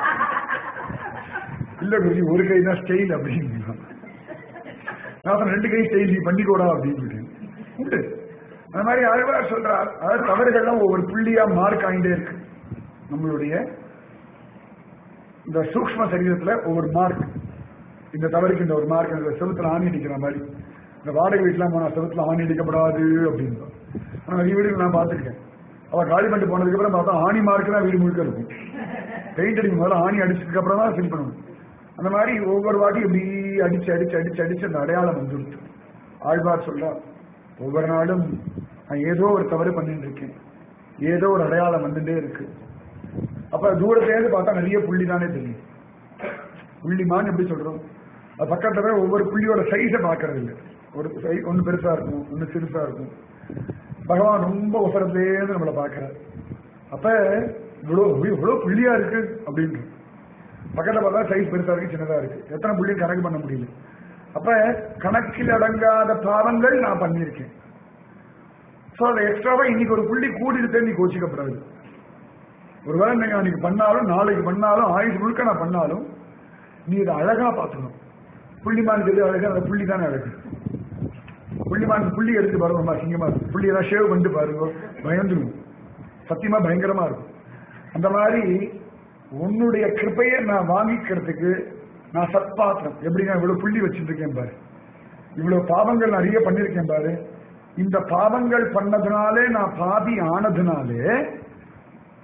இல்ல குருஜி, ஒரு கை தான் ஸ்டைல் அப்படின்னு. நான் சொன்ன, 2 கை ஸ்டைல் நீ பண்ணிக்கூடா அப்படின்னு உண்டு. அந்த மாதிரி ஆழ்வார் சொல்றார், அதாவது தவறுகள்லாம் ஒவ்வொரு புள்ளியா மார்க் ஆகிட்டே இருக்கு. நம்மளுடைய இந்த சூக்ஷ்ம சரீரத்துல ஒவ்வொரு மார்க், இந்த தவறுக்கு இந்த ஒரு மார்க், இந்த செவத்துல ஆணி அடிக்கிற மாதிரி. இந்த வாடகை வீட்டுலாம் போனா செவத்துல ஆணி அடிக்கப்படாது அப்படின்னு. ஆனா நிறைய வீடுகள் நான் பார்த்துருக்கேன், அவ காலி பண்ணிட்டு போனதுக்கு அப்புறம் பார்த்தா ஆணி மார்க் தான் வீடு முழுக்க இருக்கும். பெயிண்ட் அடிக்கும் போது ஆணி அடிச்சதுக்கு அப்புறம் தான் ஃபில் பண்ணணும். அந்த மாதிரி ஒவ்வொரு வாட்டி இப்படி அடிச்சு அடிச்சு அடிச்சு அடிச்சு அந்த அடையாளம் வந்துடுச்சு. ஆழ்வார் சொல்றார், ஒவ்வொரு நாளும் நான் ஏதோ ஒரு தவறு பண்ணிட்டு இருக்கேன், ஏதோ ஒரு அடையாளம் வந்துட்டே இருக்கு. அப்ப தூரத்திலேருந்து பார்த்தா நிறைய புள்ளி தானே தெரியும். புள்ளிமான்னு எப்படி சொல்றோம், அது பக்கத்துல ஒவ்வொரு புள்ளியோட சைஸை பார்க்கறது இல்லை. ஒரு ஒன்னு பெருசா இருக்கும், ஒன்னு சிறுசா இருக்கும். பகவான் ரொம்ப உசரத்திலேருந்து நம்மளை பார்க்கிறார். அப்ப இவ்வளவு புள்ளியா இருக்கு அப்படின்னு பக்கத்துல பார்த்தா சைஸ் பெருசா இருக்கு, சின்னதா இருக்கு, எத்தனை புள்ளியும் கணக்கு பண்ண முடியல. அப்ப கணக்கில் அடங்காத பாவங்கள் நான் பண்ணியிருக்கேன். சோ அதை எக்ஸ்ட்ராவா இன்னைக்கு ஒரு புள்ளி கூடிட்டு நீ கோச்சிக்கப்படாது. ஒருவேளை நீங்க அன்னைக்கு பண்ணாலும் நாளைக்கு பண்ணாலும் ஆயுஷ் முழுக்க நான் பண்ணாலும் நீ இதை அழகா பார்த்துக்கணும். புள்ளிமான் எது அழகு, அந்த புள்ளி தானே அழகு. புள்ளிமான் புள்ளி எடுத்து பாருங்க, ரொம்ப அசிங்கமா இருக்கும். புள்ளி எல்லாம் ஷேவ் பண்ணிட்டு பாருங்க, பயந்துடும், சத்தியமா பயங்கரமா இருக்கும். அந்த மாதிரி உன்னுடைய கிருப்பையை நான் வாங்கிக்கிறதுக்கு நான் சத்பாத்திரம். எப்படி நான் இவ்வளவு புள்ளி வச்சுட்டு இருக்கேன் பாரு, இவ்வளவு பாவங்கள் நிறைய பண்ணிருக்கேன் பாரு. இந்த பாவங்கள் பண்ணதுனாலே நான் பாதி ஆனதுனாலே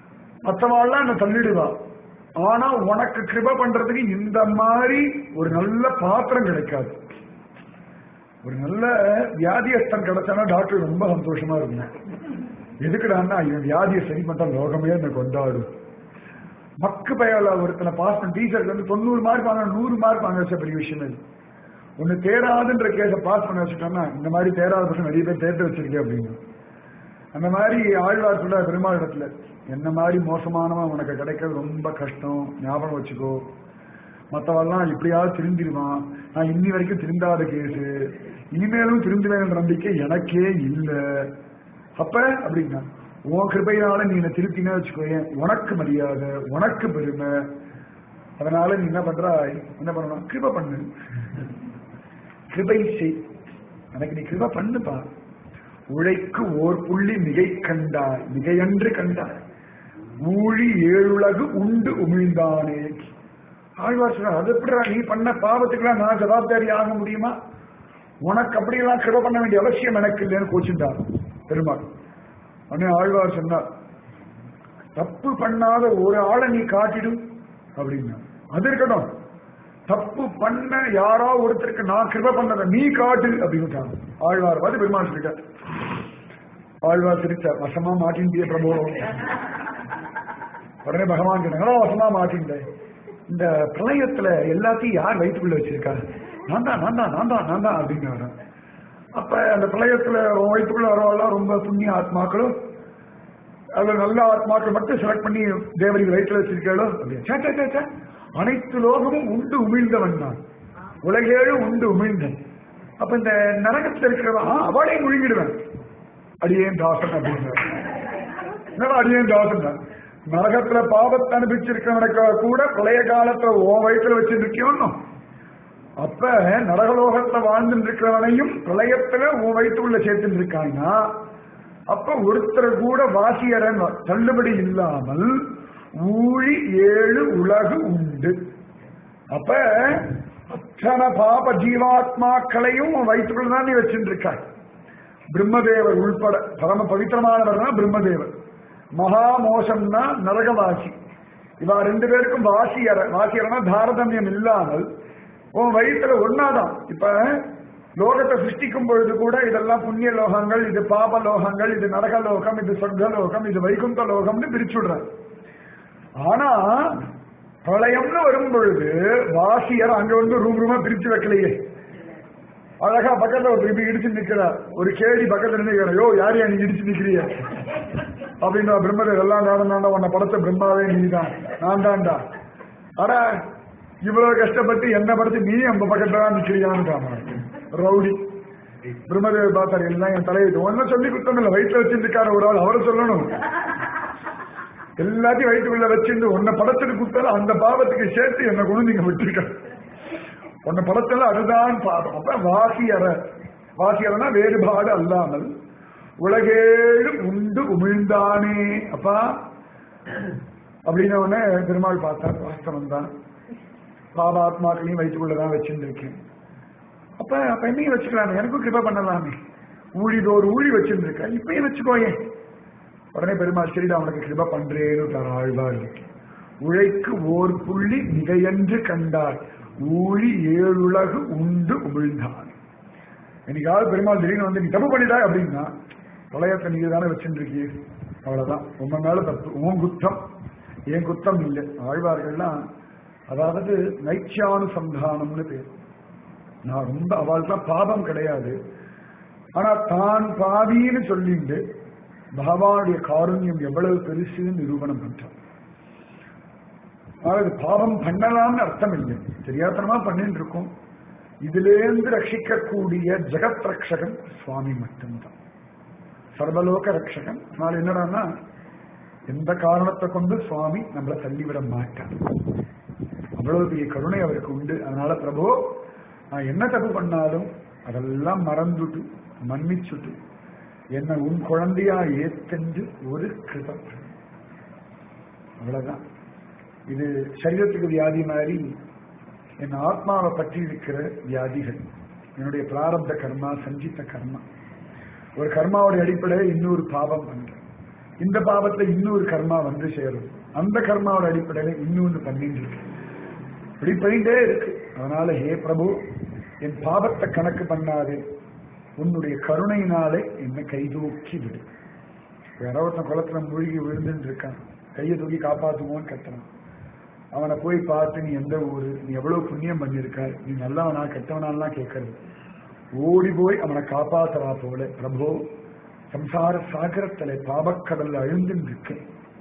மற்றவாள்லாம் என்ன தள்ளிடுவா. ஆனா உனக்கு கிருப பண்றதுக்கு இந்த மாதிரி ஒரு நல்ல பாத்திரம் கிடைக்காது. ஒரு நல்ல வியாதியஸ்தன் கிடைச்சானா டாக்டர் ரொம்ப சந்தோஷமா இருக்கும். எதுக்குடான்னா இவன் வியாதியை சரி பண்ணா லோகமே என்ன கொண்டாடும். மக்கு பயல ஒருத்தனை பாஸ் பண்ண டீச்சருக்கு வந்து 90 மார்க் வாங்க 100 மார்க் வாங்க வச்ச பெரிய விஷயம் இது. ஒன்னு தேராதுன்ற கேஸை பாஸ் பண்ண வச்சுட்டோம்னா இந்த மாதிரி தேராத பசங்க நிறைய பேர் தேர்த்து வச்சிருக்கேன் அப்படின்னு. அந்த மாதிரி ஆழ்வார் சொல்ல பெருமாள் இடத்துல என்ன மாதிரி மோசமானவன் உனக்கு கிடைக்கிறது ரொம்ப கஷ்டம், ஞாபகம் வச்சுக்கோ. மற்றவெல்லாம் இப்படியாவது திருந்திருவான், நான் இன்னி வரைக்கும் திருந்தாத கேசு, இனிமேலும் திருந்துவேன் நம்பிக்கை எனக்கே இல்லை. அப்ப அப்படின்னா உன் கிருபையினால நீ என்ன திருத்தினா வச்சுக்கோயேன், உனக்கு மரியாதை, உனக்கு பெருமை. அதனால நீ என்ன பண்றாய், என்ன பண்ணணும், கிருபை பண்ணு, கிருபை செய், எனக்கு நீ கிருபை பண்ணுப்பா. உழைக்கு ஓர் புள்ளி மிகை கண்டாய், மிகையன்று கண்டாய், ஊழி ஏழுலகு உண்டு உமிழ்ந்தானே. ஆழ்வார் சொல்றார், அது எப்படிடா நீ பண்ண பாவத்துக்கெல்லாம் நான் ஜவாப்தாரி ஆக முடியுமா, உனக்கு அப்படியெல்லாம் கிருபை பண்ண வேண்டிய அவசியம் எனக்கு இல்லைன்னு கோச்சுட்டார் பெருமாள். உடனே ஆழ்வார் சொன்னார், தப்பு பண்ணாத ஒரு ஆளை நீ காட்டிடும் அப்படின்னா. அது இருக்கட்டும், தப்பு பண்ண யாரோ ஒருத்தருக்கு நான் கிருபை பண்ணத நீ காட்டு அப்படின்னு ஆழ்வார் பார்த்து பெருமாள் சொல்லிட்டார். ஆழ்வார் சிரிச்சார், வசமா மாட்டின்றிய பிரபு. உடனே பகவான் கேட்டாங்களோ, வசமா மாட்டின்ல, இந்த பிரளயத்துல எல்லாத்தையும் யார் வயிற்றுக்குள்ள வச்சிருக்கா, நான் தான் நான் தான் நான் தான் நான் தான் அப்படின்னு. அப்ப அந்த பிரளயத்துல வயிற்றுக்குள்ள வரவெல்லாம் ரொம்ப புண்ணிய ஆத்மாக்களும் அதுல நல்ல ஆத்மாக்கள் மட்டும் செலக்ட் பண்ணி தேவரிகள் வயிற்றுல வச்சிருக்காளோ அப்படின்னு. அனைத்து லோகமும் உண்டு உமிழ்ந்தவன் நான், உலகேழும் உண்டு உமிழ்ந்தன். அப்ப இந்த நரகத்தில் இருக்கிறவன் அவளையும் முழுங்கிடுவேன், அடியேன் தாசன் அப்படின்னு. அடியேன் தாசன் தான். நரகத்துல பாவத்தை அனுபவிச்சிருக்கிறவனுக்கு கூட பழைய காலத்துல ஓ வயிற்றுல வச்சிருக்கோம். அப்ப நரகலோகத்துல வாழ்ந்து இருக்கிறவனையும் பிரளயத்துல உன் வயிற்றுக்குள்ள சேர்த்து இருக்காங்கன்னா அப்ப ஒருத்தர் கூட வாசியரன் தள்ளுபடி இல்லாமல் ஊழி 7 உலகு உண்டு. அப்ப அத்தனை பாப ஜீவாத்மாக்களையும் வயிற்றுக்குள்ள தான் நீ வச்சுட்டு இருக்காய். பிரம்மதேவர் உள்பட பரம பவித்திரமானவர் தான் பிரம்மதேவர், மகா மோசம்னா நரகவாசி. இவா 2 பேருக்கும் வாசியரனா தாரதமியம் இல்லாமல் உன் வயிற்றுல ஒன்னாதான். இப்ப லோகத்தை சிருஷ்டிக்கும் பொழுது கூட இதெல்லாம் புண்ணிய லோகங்கள், இது பாப லோகங்கள், இது நரக லோகம், இது சொர்க்க லோகம், இது வைகுந்த லோகம்னு பிரிச்சுடுறார். ஆனா பிரளயம்னு வரும் பொழுது வாசியர் அங்க வந்து ரூம் ரூமா பிரிச்சு வைக்கலையே, அழகா பக்கத்துல ஒரு இப்படி இடிச்சு நிக்கிறார், ஒரு கேடி பக்கத்துல நினைக்கிறோம், யோ யாரையா நீ இடிச்சு நிக்கிறிய அப்படின்னா பிரம்மதேவர் எல்லாம் நான் தாண்டா, உன்னை படைச்ச பிரம்மாவே நீதான், நான் தாண்டா. ஆனா இவ்வளவு கஷ்டப்பட்டு என்ன படுத்து நீ அந்த பக்கத்துல தான் நிக்கிறியான்னு ரவுடி. பிரம்மதேவர் பார்த்தாரு, எல்லாம் என் தலையிட்டு ஒன்னும் சொல்லி குத்தம் இல்லை, வயிற்றுல வச்சிருக்காரு ஒரு ஆள், அவரை சொல்லணும். எல்லாத்தையும் வயிற்றுக்குள்ள வச்சிருந்து உன்னை படத்துக்கு குத்தாலும் அந்த பாவத்துக்கு சேர்த்து என்ன கொண்டு நீங்க விட்டுருக்க, உன்னை படத்துல அதுதான் பாவம். அப்ப வாசியரனா வேறுபாடு அல்லாமல் உலகேழு உண்டு உமிழ்ந்தானே. அப்பா அப்படின்னு உடனே பெருமாள் பார்த்தார், வாஸ்தவம் தான், பாபாத்மாக்களையும் வயிற்றுக்குள்ளதான் வச்சிருந்திருக்கேன். அப்ப என்னையும் வச்சுக்கலாமே, எனக்கும் கிருபை பண்ணலாமே, ஊழிதோறு ஊழி வச்சிருந்திருக்க, இப்பயும் வச்சுக்கோயே. உடனே பெருமாள் சரிடா அவனுக்கு கிருபை பண்றேன்னு ஆழ்வார். உழைக்கு ஓர் புள்ளி மிகையன்று கண்டார், ஊழி 7 உலகு உண்டு உமிழ்ந்தான். என்னைக்காவது பெருமாள் திடீர்னு வந்து நீ தப்பு பண்ணிட்டா அப்படின்னா, பிரளயத்தை நீங்க தானே வச்சுருக்கீங்க, அவ்வளவுதான், உங்க மேல தப்பு, உன் குத்தம், என் குத்தம் இல்லை. ஆழ்வார்கள்லாம் அதாவது நைச்சியானுசந்தானம்னு பேர். நான் ரொம்ப அவள்தான் பாபம் கிடையாது, ஆனா தான் பாவின்னு சொல்லிட்டு பகவானுடைய காருண்யம் எவ்வளவு பெருசுன்னு நிரூபணம் பண்றான். அதாவது பாவம் பண்ணலாம்னு அர்த்தம் இல்லை, தெரியாதனமா பண்ணிட்டு இருக்கோம். இதிலேருந்து ரட்சிக்கக்கூடிய ஜெகத் ரக்ஷகன் சுவாமி மட்டும்தான், சர்வலோக ரக்ஷகன். அதனால என்னடான்னா எந்த காரணத்தை கொண்டு சுவாமி நம்மளை தள்ளிவிட மாட்டார், அவ்வளவு பெரிய கருணை அவருக்கு உண்டு. அதனால பிரபு நான் என்ன தப்பு பண்ணாலும் அதெல்லாம் மறந்துட்டு மன்னிச்சுட்டு என்ன உன் குழந்தையா ஏத்தென்று ஒரு கிருபை, அவ்வளவுதான். இது சரீரத்துக்கு வியாதி மாதிரி என் ஆத்மாவை பற்றி இருக்கிற வியாதிகள், என்னுடைய பிராரப்த கர்மா, சஞ்சித்த கர்மா. ஒரு கர்மாவுடைய அடிப்படையில் இன்னொரு பாவம் பண்றேன், இந்த பாவத்துல இன்னொரு கர்மா வந்து சேரும், அந்த கர்மாவோட அடிப்படையில இன்னொன்னு பண்ணிட்டு இருக்கு, இப்படி போயிட்டே இருக்கு. அதனால ஹே பிரபு, என் பாவத்தை கணக்கு பண்ணாதே, உன்னுடைய கருணையினாலே என்னை கைதூக்கி விடு. யாரோ ஒருத்தன் குளத்துல மூழ்கி விழுந்துட்டு இருக்கான், கையை தூக்கி காப்பாத்துவோன்னு கத்துறான். அவனை போய் பார்த்து நீ எந்த ஊரு, நீ எவ்வளவு புண்ணியம் பண்ணிருக்காய், நீ நல்லவனா கெட்டவனாலாம் கேட்கறது, ஓடி போய் அவனை காப்பாத்துறா போல பிரபு சம்சார சாகரத்துல பாபக்கடல்ல அழுந்துன்னு இருக்கேன்.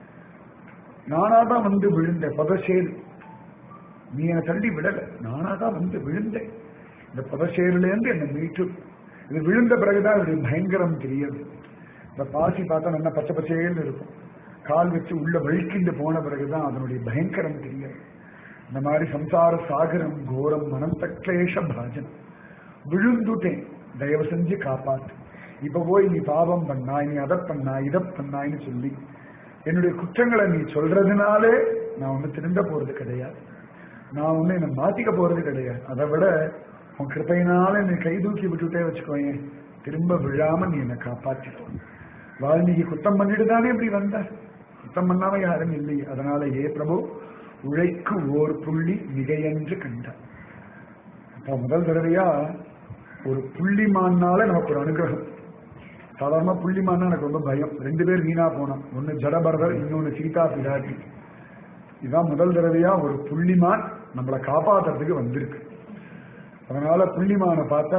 நானாதான் வந்து விழுந்த பதசேல், நீ என்னை தள்ளி விடல, நானாதான் வந்து விழுந்தேன். இந்த பதசேருல இருந்து என்னை மீட்டு, இது விழுந்த பிறகுதான் இது பயங்கரம் தெரியாது. இந்த பாசி பார்த்தா நல்லா பச்சை பச்சைன்னு இருக்கும், கால் வச்சு உள்ள வழுக்கிண்டு போன பிறகுதான் அதனுடைய பயங்கரம் தெரியாது. இந்த மாதிரி சம்சார சாகரம் கோரம் அனந்த கிளேஷ பாஜனம். விழுந்துட்டேன், தயவு செஞ்சு காப்பாத்து. இப்ப போய் நீ பாவம் பண்ணாய், நீ அதை பண்ணாய் இதை பண்ணாய்ன்னு சொல்லி என்னுடைய குற்றங்களை நீ சொல்றதுனாலே நான் ஒண்ணு திரும்ப போறது கிடையாது, நான் ஒண்ணு என்ன மாத்திக்க போறது கிடையாது. அதை விட உன் கிருப்பையினால என்னை கை தூக்கி விட்டுட்டே வச்சுக்கோங்க, திரும்ப விழாம நீ என்னை காப்பாற்றிக்கோ. வால்மீகி குத்தம் பண்ணிட்டு தானே இப்படி வந்த, குத்தம் பண்ணாம யாரும் இல்லை. அதனால ஏ பிரபு, உழைக்கு ஓர் புள்ளி மிகையென்று கண்டார். அப்ப முதல் தடவையா ஒரு புள்ளிமானால நமக்கு ஒரு அனுகிரகம். சாதாரண புள்ளிமான்னா எனக்கு ரொம்ப பயம், 2 பேர் வீணா போனோம், ஒன்னு ஜடபரதர், இன்னொன்னு சீதா பிராட்டி. இதுதான் முதல் தடவையா ஒரு புள்ளிமான் நம்மளை காப்பாத்துறதுக்கு வந்திருக்கு. அதனால புள்ளிமான பார்த்தா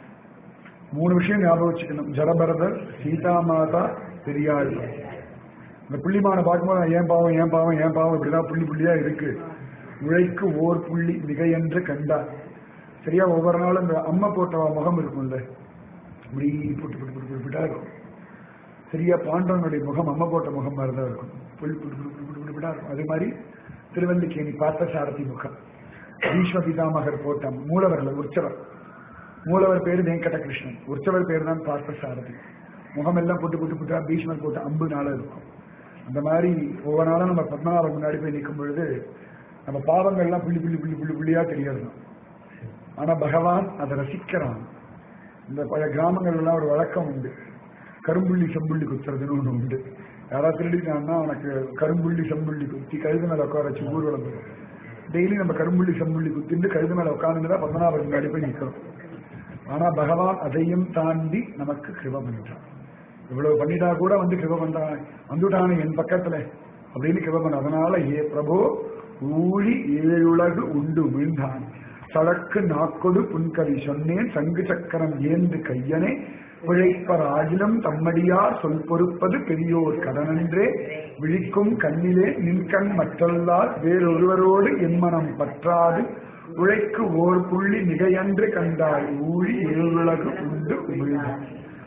3 விஷயம் ஞாபகம் வச்சுக்கணும், ஜடபரதர், சீதா மாதா, பெரியாள். இந்த புள்ளிமான பார்க்கும்போது ஏன் பாவம் ஏன் பாவம் ஏன் பாவம் இப்படிதான் புள்ளி புள்ளியா இருக்கு. உழைக்கு ஓர் புள்ளி மிக என்று கண்டார். சரியா ஒவ்வொரு நாளும் இந்த அம்மா போட்ட முகம் இருக்கும்ல, இப்படி புட்டு புட்டு புட்டு புட்டா இருக்கும். சரியா பாண்டவனுடைய முகம் அம்மா போட்ட முகம் மாதிரிதான் இருக்கும், புல் புட்டு புட்டு புட்டு புட்டு புட்டா இருக்கும். அதே மாதிரி திருவல்லிக்கேணி பார்த்த சாரதி முகம், பீஷ்ம பிதாமகர் போட்ட மூலவர்ல உற்சவர், மூலவர் பேரு வெங்கடகிருஷ்ணன், உற்சவர் பேர் தான் பார்த்த சாரதி. முகம் எல்லாம் புட்டு புட்டு புட்டா பீஷ்மர் போட்ட அம்பு நாள இருக்கும். அந்த மாதிரி ஒவ்வொரு நாளும் நம்ம பத்மநாபன் முன்னாடி போய் நிற்கும் பொழுது நம்ம பாவங்கள்லாம் புள்ளி புள்ளி புள்ளி புள்ளி புள்ளியா தெரியாது. ஆனா பகவான் அதை ரசிக்கிறான். இந்த பல கிராமங்கள் எல்லாம் ஒரு வழக்கம் உண்டு, கரும்புள்ளி செம்புள்ளி குத்துறதுன்னு ஒண்ணு உண்டு. யாராவது திருடினான்னா அவனுக்கு கரும்புள்ளி செம்புள்ளி குத்தி கழுது மேல உட்கார வச்சு ஊர்வலம் போகும். டெய்லி நம்ம கரும்புள்ளி செம்புள்ளி குத்திட்டு கழுது மேல உட்கார்ந்துதான் பத்மநாபன் முன்னாடி போய் நிற்கிறோம். ஆனா பகவான் அதையும் தாண்டி நமக்கு கிருபை பண்ணிட்டான். இவ்வளவு பண்ணிட்டா கூட வந்து கிருபை பண்றான், வந்துட்டானு என் பக்கத்துல அப்படின்னு கிருபை பண்ண. அதனால ஏ பிரபு, ஊழி 7 உலகு உண்டு மீண்டான், சழக்கு நாக்கொடு புன்கவி சொன்னேன், சங்கு சக்கரம் ஏந்து கையனே, பிழைப்பர் ஆகிலும் தம்மடியார் சொல் பொறுப்பது பெரியோர் கடனன்றே, விழிக்கும் கண்ணிலே நின்கண் மற்றல்லால் வேறொருவரோடு என் மனம் பற்றாது, உழைக்கு ஓர் புள்ளி மிகையன்று கண்டாய், ஊழி 7 உலகு உண்டு உமிழ்ந்தான்.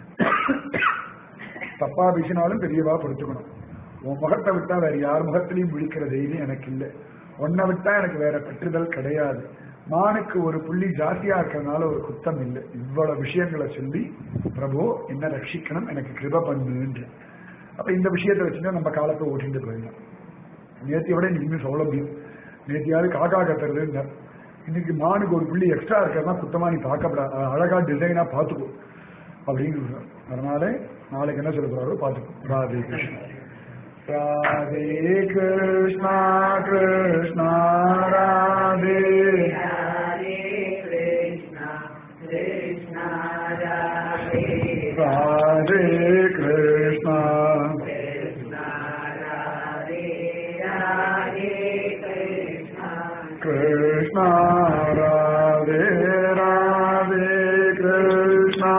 தப்பா பேசினாலும் பெரியவா பொறுத்துக்கணும். உன் முகத்தை விட்டா வேற யார் முகத்திலையும் விழிக்கிற தைரியம் எனக்கு இல்லை, உன்னை விட்டா எனக்கு வேற பற்றுதல் கிடையாது, மானுக்கு ஒரு புள்ளி ஜாஸ்தியா இருக்கிறதுனால ஒரு குத்தம் இல்லை. இவ்வளவு விஷயங்களை சொல்லி பிரபு என்ன ரட்சிக்கணும், எனக்கு கிருப பண்ணுன்ற. அப்ப இந்த விஷயத்தை வச்சுட்டு நம்ம காலத்தை ஓட்டிட்டு போயிடலாம். நேத்தியை விட இன்னைக்கு சௌலபியம். நேத்தியாவது காக்கா கத்துறது, இன்னைக்கு மானுக்கு ஒரு புள்ளி எக்ஸ்ட்ரா இருக்கிறதா குத்தமா நீ பார்க்கப்படாது, அழகா டிசைனா பார்த்துக்கோ அப்படின்னு. அதனால நாளைக்கு என்ன சொல்ல போறாரோ பார்த்துக்கோ. ராதே கிருஷ்ணா ராதே கிருஷ்ணா கிருஷ்ணா ராதே ராதே கிருஷ்ணா கிருஷ்ணா ராதே ராதே கிருஷ்ணா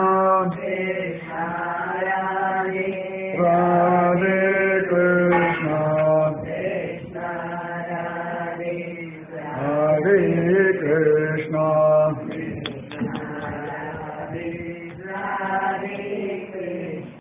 ராதே கிருஷ்ணா ஹரே கிருஷ்ணா